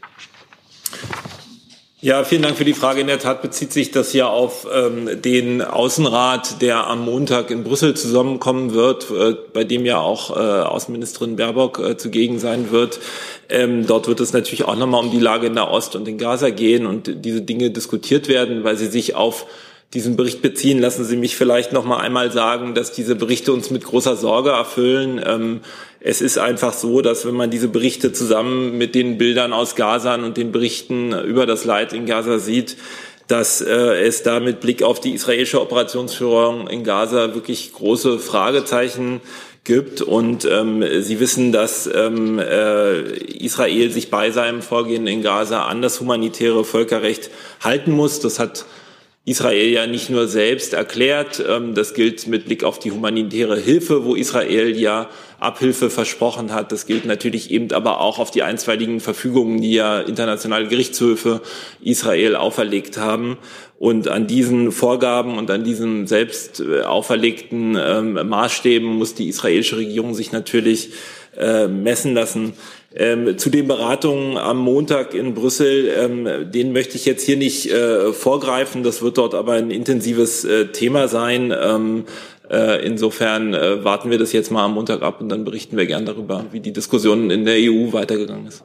Ja, vielen Dank für die Frage. In der Tat bezieht sich das ja auf den Außenrat, der am Montag in Brüssel zusammenkommen wird, bei dem ja auch Außenministerin Baerbock zugegen sein wird. Dort wird es natürlich auch nochmal um die Lage in der Ost und in Gaza gehen und diese Dinge diskutiert werden, weil sie sich auf diesen Bericht beziehen. Lassen Sie mich vielleicht noch mal einmal sagen, dass diese Berichte uns mit großer Sorge erfüllen. Es ist einfach so, dass wenn man diese Berichte zusammen mit den Bildern aus Gaza und den Berichten über das Leid in Gaza sieht, dass es da mit Blick auf die israelische Operationsführung in Gaza wirklich große Fragezeichen gibt. Und Sie wissen, dass Israel sich bei seinem Vorgehen in Gaza an das humanitäre Völkerrecht halten muss. Das hat Israel ja nicht nur selbst erklärt, das gilt mit Blick auf die humanitäre Hilfe, wo Israel ja Abhilfe versprochen hat. Das gilt natürlich eben aber auch auf die einstweiligen Verfügungen, die ja internationale Gerichtshöfe Israel auferlegt haben. Und an diesen Vorgaben und an diesen selbst auferlegten Maßstäben muss die israelische Regierung sich natürlich messen lassen. Zu den Beratungen am Montag in Brüssel, denen möchte ich jetzt hier nicht vorgreifen. Das wird dort aber ein intensives Thema sein. Insofern warten wir das jetzt mal am Montag ab und dann berichten wir gern darüber, wie die Diskussion in der EU weitergegangen ist.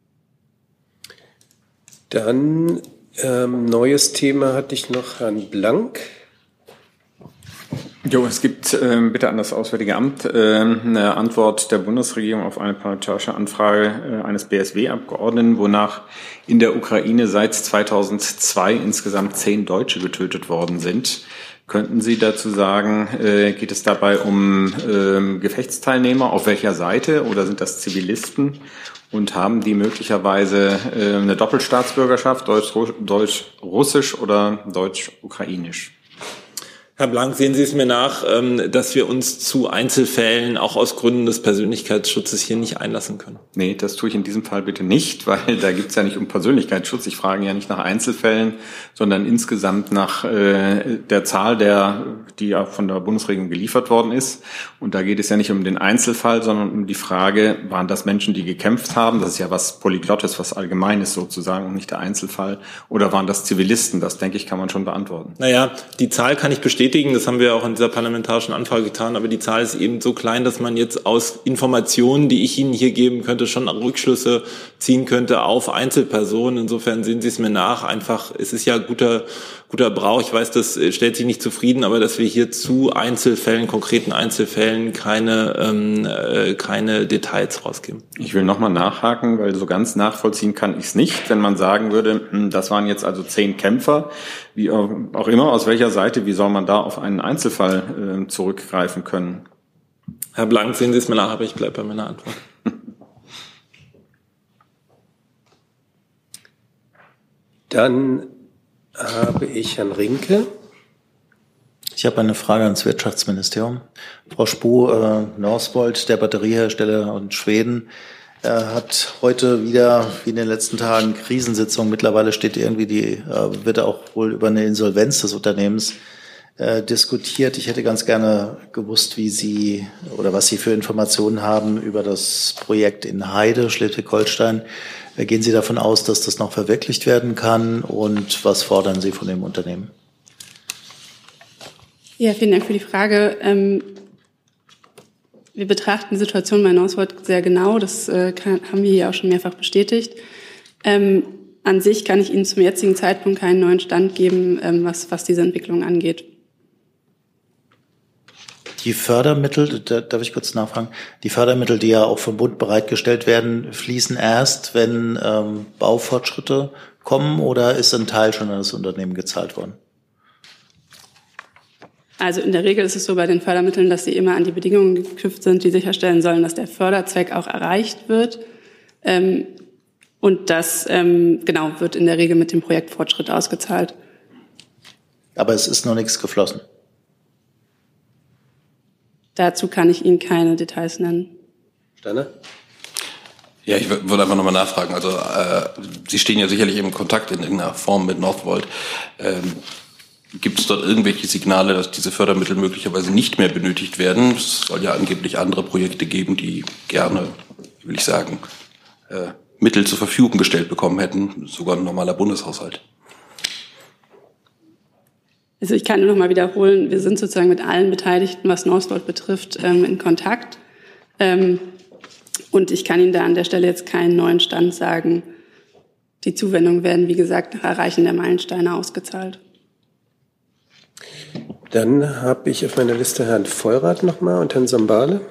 Dann neues Thema hatte ich noch, Herrn Blank. Jo, es gibt bitte an das Auswärtige Amt eine Antwort der Bundesregierung auf eine parlamentarische Anfrage eines BSW-Abgeordneten, wonach in der Ukraine seit 2002 insgesamt 10 Deutsche getötet worden sind. Könnten Sie dazu sagen, geht es dabei um Gefechtsteilnehmer, auf welcher Seite, oder sind das Zivilisten? Und haben die möglicherweise eine Doppelstaatsbürgerschaft, deutsch-russisch oder deutsch-ukrainisch? Herr Blank, sehen Sie es mir nach, dass wir uns zu Einzelfällen auch aus Gründen des Persönlichkeitsschutzes hier nicht einlassen können? Nee, das tue ich in diesem Fall bitte nicht, weil da geht es ja nicht um Persönlichkeitsschutz. Ich frage ja nicht nach Einzelfällen, sondern insgesamt nach der Zahl, die ja von der Bundesregierung geliefert worden ist. Und da geht es ja nicht um den Einzelfall, sondern um die Frage, waren das Menschen, die gekämpft haben? Das ist ja was Polyglottes, was Allgemeines sozusagen und nicht der Einzelfall. Oder waren das Zivilisten? Das, denke ich, kann man schon beantworten. Naja, die Zahl kann ich bestätigen. Das haben wir auch in dieser parlamentarischen Anfrage getan. Aber die Zahl ist eben so klein, dass man jetzt aus Informationen, die ich Ihnen hier geben könnte, schon Rückschlüsse ziehen könnte auf Einzelpersonen. Insofern sehen Sie es mir nach. Einfach, es ist ja guter Brauch. Ich weiß, das stellt Sie nicht zufrieden, aber dass wir hier zu Einzelfällen, konkreten Einzelfällen keine Details rausgeben. Ich will nochmal nachhaken, weil so ganz nachvollziehen kann ich es nicht, wenn man sagen würde, das waren jetzt also 10 Kämpfer, wie auch immer, aus welcher Seite, wie soll man da auf einen Einzelfall zurückgreifen können? Herr Blank, sehen Sie es mir nach, aber ich bleibe bei meiner Antwort. Dann habe ich Herrn Rinke. Ich habe eine Frage ans Wirtschaftsministerium. Frau Spoh, Northvolt, der Batteriehersteller in Schweden, hat heute wieder, wie in den letzten Tagen, Krisensitzung. Mittlerweile steht irgendwie wird auch wohl über eine Insolvenz des Unternehmens diskutiert. Ich hätte ganz gerne gewusst, wie Sie oder was Sie für Informationen haben über das Projekt in Heide, Schleswig-Holstein. Gehen Sie davon aus, dass das noch verwirklicht werden kann, und was fordern Sie von dem Unternehmen? Ja, vielen Dank für die Frage. Wir betrachten die Situation bei Northvolt sehr genau. Das haben wir hier auch schon mehrfach bestätigt. An sich kann ich Ihnen zum jetzigen Zeitpunkt keinen neuen Stand geben, was diese Entwicklung angeht. Die Fördermittel, darf ich kurz nachfragen, die Fördermittel, die ja auch vom Bund bereitgestellt werden, fließen erst, wenn Baufortschritte kommen, oder ist ein Teil schon an das Unternehmen gezahlt worden? Also in der Regel ist es so bei den Fördermitteln, dass sie immer an die Bedingungen geknüpft sind, die sicherstellen sollen, dass der Förderzweck auch erreicht wird. Und das wird in der Regel mit dem Projektfortschritt ausgezahlt. Aber es ist noch nichts geflossen. Dazu kann ich Ihnen keine Details nennen. Steiner? Ja, ich würde einfach nochmal nachfragen. Also Sie stehen ja sicherlich im Kontakt in irgendeiner Form mit Northvolt. Gibt es dort irgendwelche Signale, dass diese Fördermittel möglicherweise nicht mehr benötigt werden? Es soll ja angeblich andere Projekte geben, die gerne, will ich sagen, Mittel zur Verfügung gestellt bekommen hätten, sogar ein normaler Bundeshaushalt. Also ich kann nur noch mal wiederholen, wir sind sozusagen mit allen Beteiligten, was Northvolt betrifft, in Kontakt. Und ich kann Ihnen da an der Stelle jetzt keinen neuen Stand sagen. Die Zuwendungen werden, wie gesagt, nach Erreichen der Meilensteine ausgezahlt. Dann habe ich auf meiner Liste Herrn Feurath nochmal und Herrn Sambale.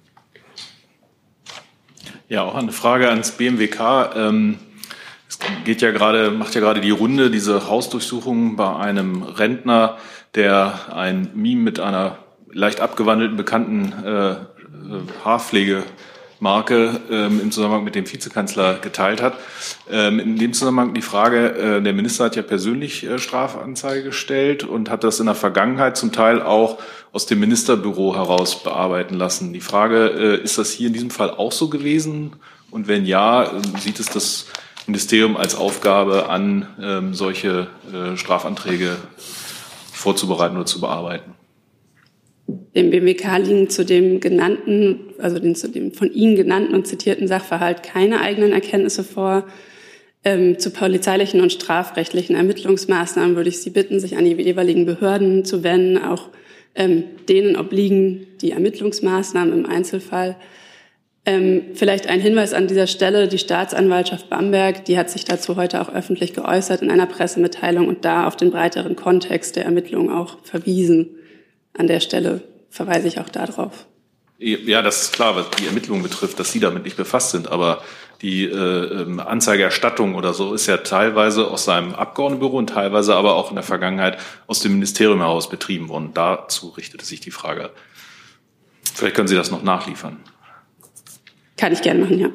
Ja, auch eine Frage ans BMWK. Es macht ja gerade die Runde, diese Hausdurchsuchung bei einem Rentner, der ein Meme mit einer leicht abgewandelten bekannten Haarpflegemarke im Zusammenhang mit dem Vizekanzler geteilt hat. In dem Zusammenhang die Frage, der Minister hat ja persönlich Strafanzeige gestellt und hat das in der Vergangenheit zum Teil auch aus dem Ministerbüro heraus bearbeiten lassen. Die Frage, ist das hier in diesem Fall auch so gewesen? Und wenn ja, sieht es das Ministerium als Aufgabe an, solche Strafanträge vorzubereiten oder zu bearbeiten? Dem BMWK liegen zu dem genannten, also zu dem von Ihnen genannten und zitierten Sachverhalt keine eigenen Erkenntnisse vor. Zu polizeilichen und strafrechtlichen Ermittlungsmaßnahmen würde ich Sie bitten, sich an die jeweiligen Behörden zu wenden. Auch denen obliegen die Ermittlungsmaßnahmen im Einzelfall. Vielleicht ein Hinweis an dieser Stelle. Die Staatsanwaltschaft Bamberg, die hat sich dazu heute auch öffentlich geäußert in einer Pressemitteilung und da auf den breiteren Kontext der Ermittlungen auch verwiesen. An der Stelle verweise ich auch darauf. Ja, das ist klar, was die Ermittlungen betrifft, dass Sie damit nicht befasst sind. Aber die Anzeigerstattung oder so ist ja teilweise aus seinem Abgeordnetenbüro und teilweise aber auch in der Vergangenheit aus dem Ministerium heraus betrieben worden. Dazu richtete sich die Frage. Vielleicht können Sie das noch nachliefern. Kann ich gerne machen, ja.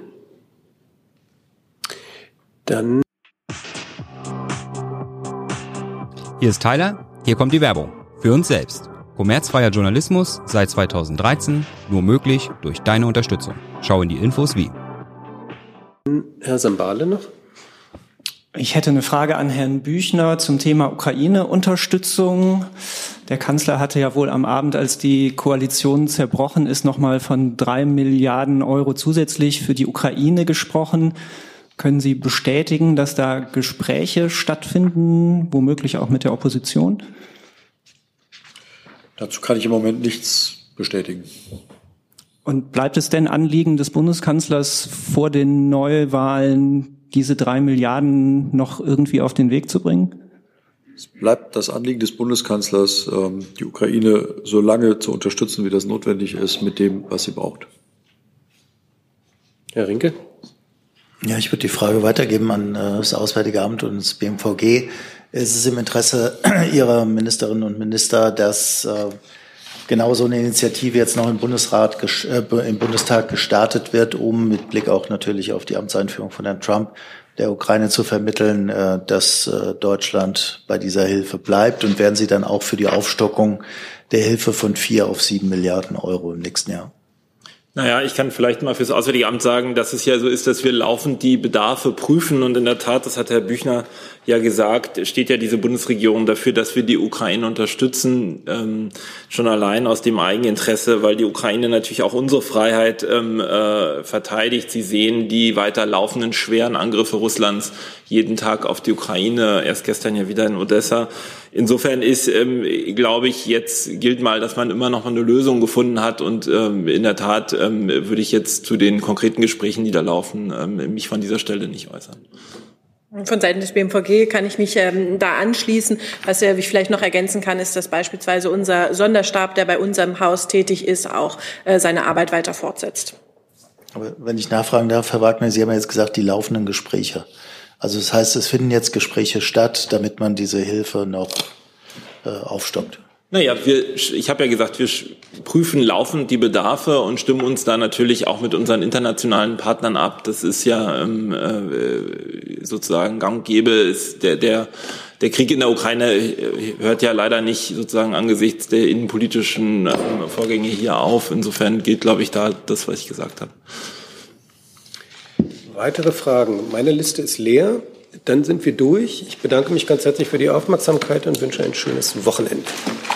Dann. Hier ist Tyler, hier kommt die Werbung. Für uns selbst. Kommerzfreier Journalismus seit 2013, nur möglich durch deine Unterstützung. Schau in die Infos wie. Herr Sambale noch? Ich hätte eine Frage an Herrn Büchner zum Thema Ukraine-Unterstützung. Der Kanzler hatte ja wohl am Abend, als die Koalition zerbrochen ist, nochmal von 3 Milliarden Euro zusätzlich für die Ukraine gesprochen. Können Sie bestätigen, dass da Gespräche stattfinden, womöglich auch mit der Opposition? Dazu kann ich im Moment nichts bestätigen. Und bleibt es denn Anliegen des Bundeskanzlers vor den Neuwahlen, diese 3 Milliarden noch irgendwie auf den Weg zu bringen? Es bleibt das Anliegen des Bundeskanzlers, die Ukraine so lange zu unterstützen, wie das notwendig ist, mit dem, was sie braucht. Herr Rinke? Ja, ich würde die Frage weitergeben an das Auswärtige Amt und das BMVG. Ist es im Interesse Ihrer Ministerinnen und Minister, dass genau so eine Initiative jetzt noch im Bundestag gestartet wird, um mit Blick auch natürlich auf die Amtseinführung von Herrn Trump der Ukraine zu vermitteln, dass Deutschland bei dieser Hilfe bleibt? Und werden Sie dann auch für die Aufstockung der Hilfe von 4 auf 7 Milliarden Euro im nächsten Jahr? Naja, ich kann vielleicht mal fürs Auswärtige Amt sagen, dass es ja so ist, dass wir laufend die Bedarfe prüfen. Und in der Tat, das hat Herr Büchner ja gesagt, steht ja diese Bundesregierung dafür, dass wir die Ukraine unterstützen, schon allein aus dem Eigeninteresse, weil die Ukraine natürlich auch unsere Freiheit verteidigt. Sie sehen die weiter laufenden schweren Angriffe Russlands jeden Tag auf die Ukraine, erst gestern ja wieder in Odessa. Insofern ist, glaube ich, jetzt gilt mal, dass man immer noch eine Lösung gefunden hat. Und in der Tat würde ich jetzt zu den konkreten Gesprächen, die da laufen, mich von dieser Stelle nicht äußern. Von Seiten des BMVG kann ich mich da anschließen. Was ich vielleicht noch ergänzen kann, ist, dass beispielsweise unser Sonderstab, der bei unserem Haus tätig ist, auch seine Arbeit weiter fortsetzt. Aber wenn ich nachfragen darf, Herr Wagner, Sie haben ja jetzt gesagt, die laufenden Gespräche. Also das heißt, es finden jetzt Gespräche statt, damit man diese Hilfe noch aufstockt. Naja, ich habe ja gesagt, wir prüfen laufend die Bedarfe und stimmen uns da natürlich auch mit unseren internationalen Partnern ab. Das ist ja sozusagen gang und gäbe. Ist der Krieg in der Ukraine hört ja leider nicht sozusagen angesichts der innenpolitischen Vorgänge hier auf. Insofern gilt, glaube ich, da das, was ich gesagt habe. Weitere Fragen? Meine Liste ist leer. Dann sind wir durch. Ich bedanke mich ganz herzlich für die Aufmerksamkeit und wünsche ein schönes Wochenende.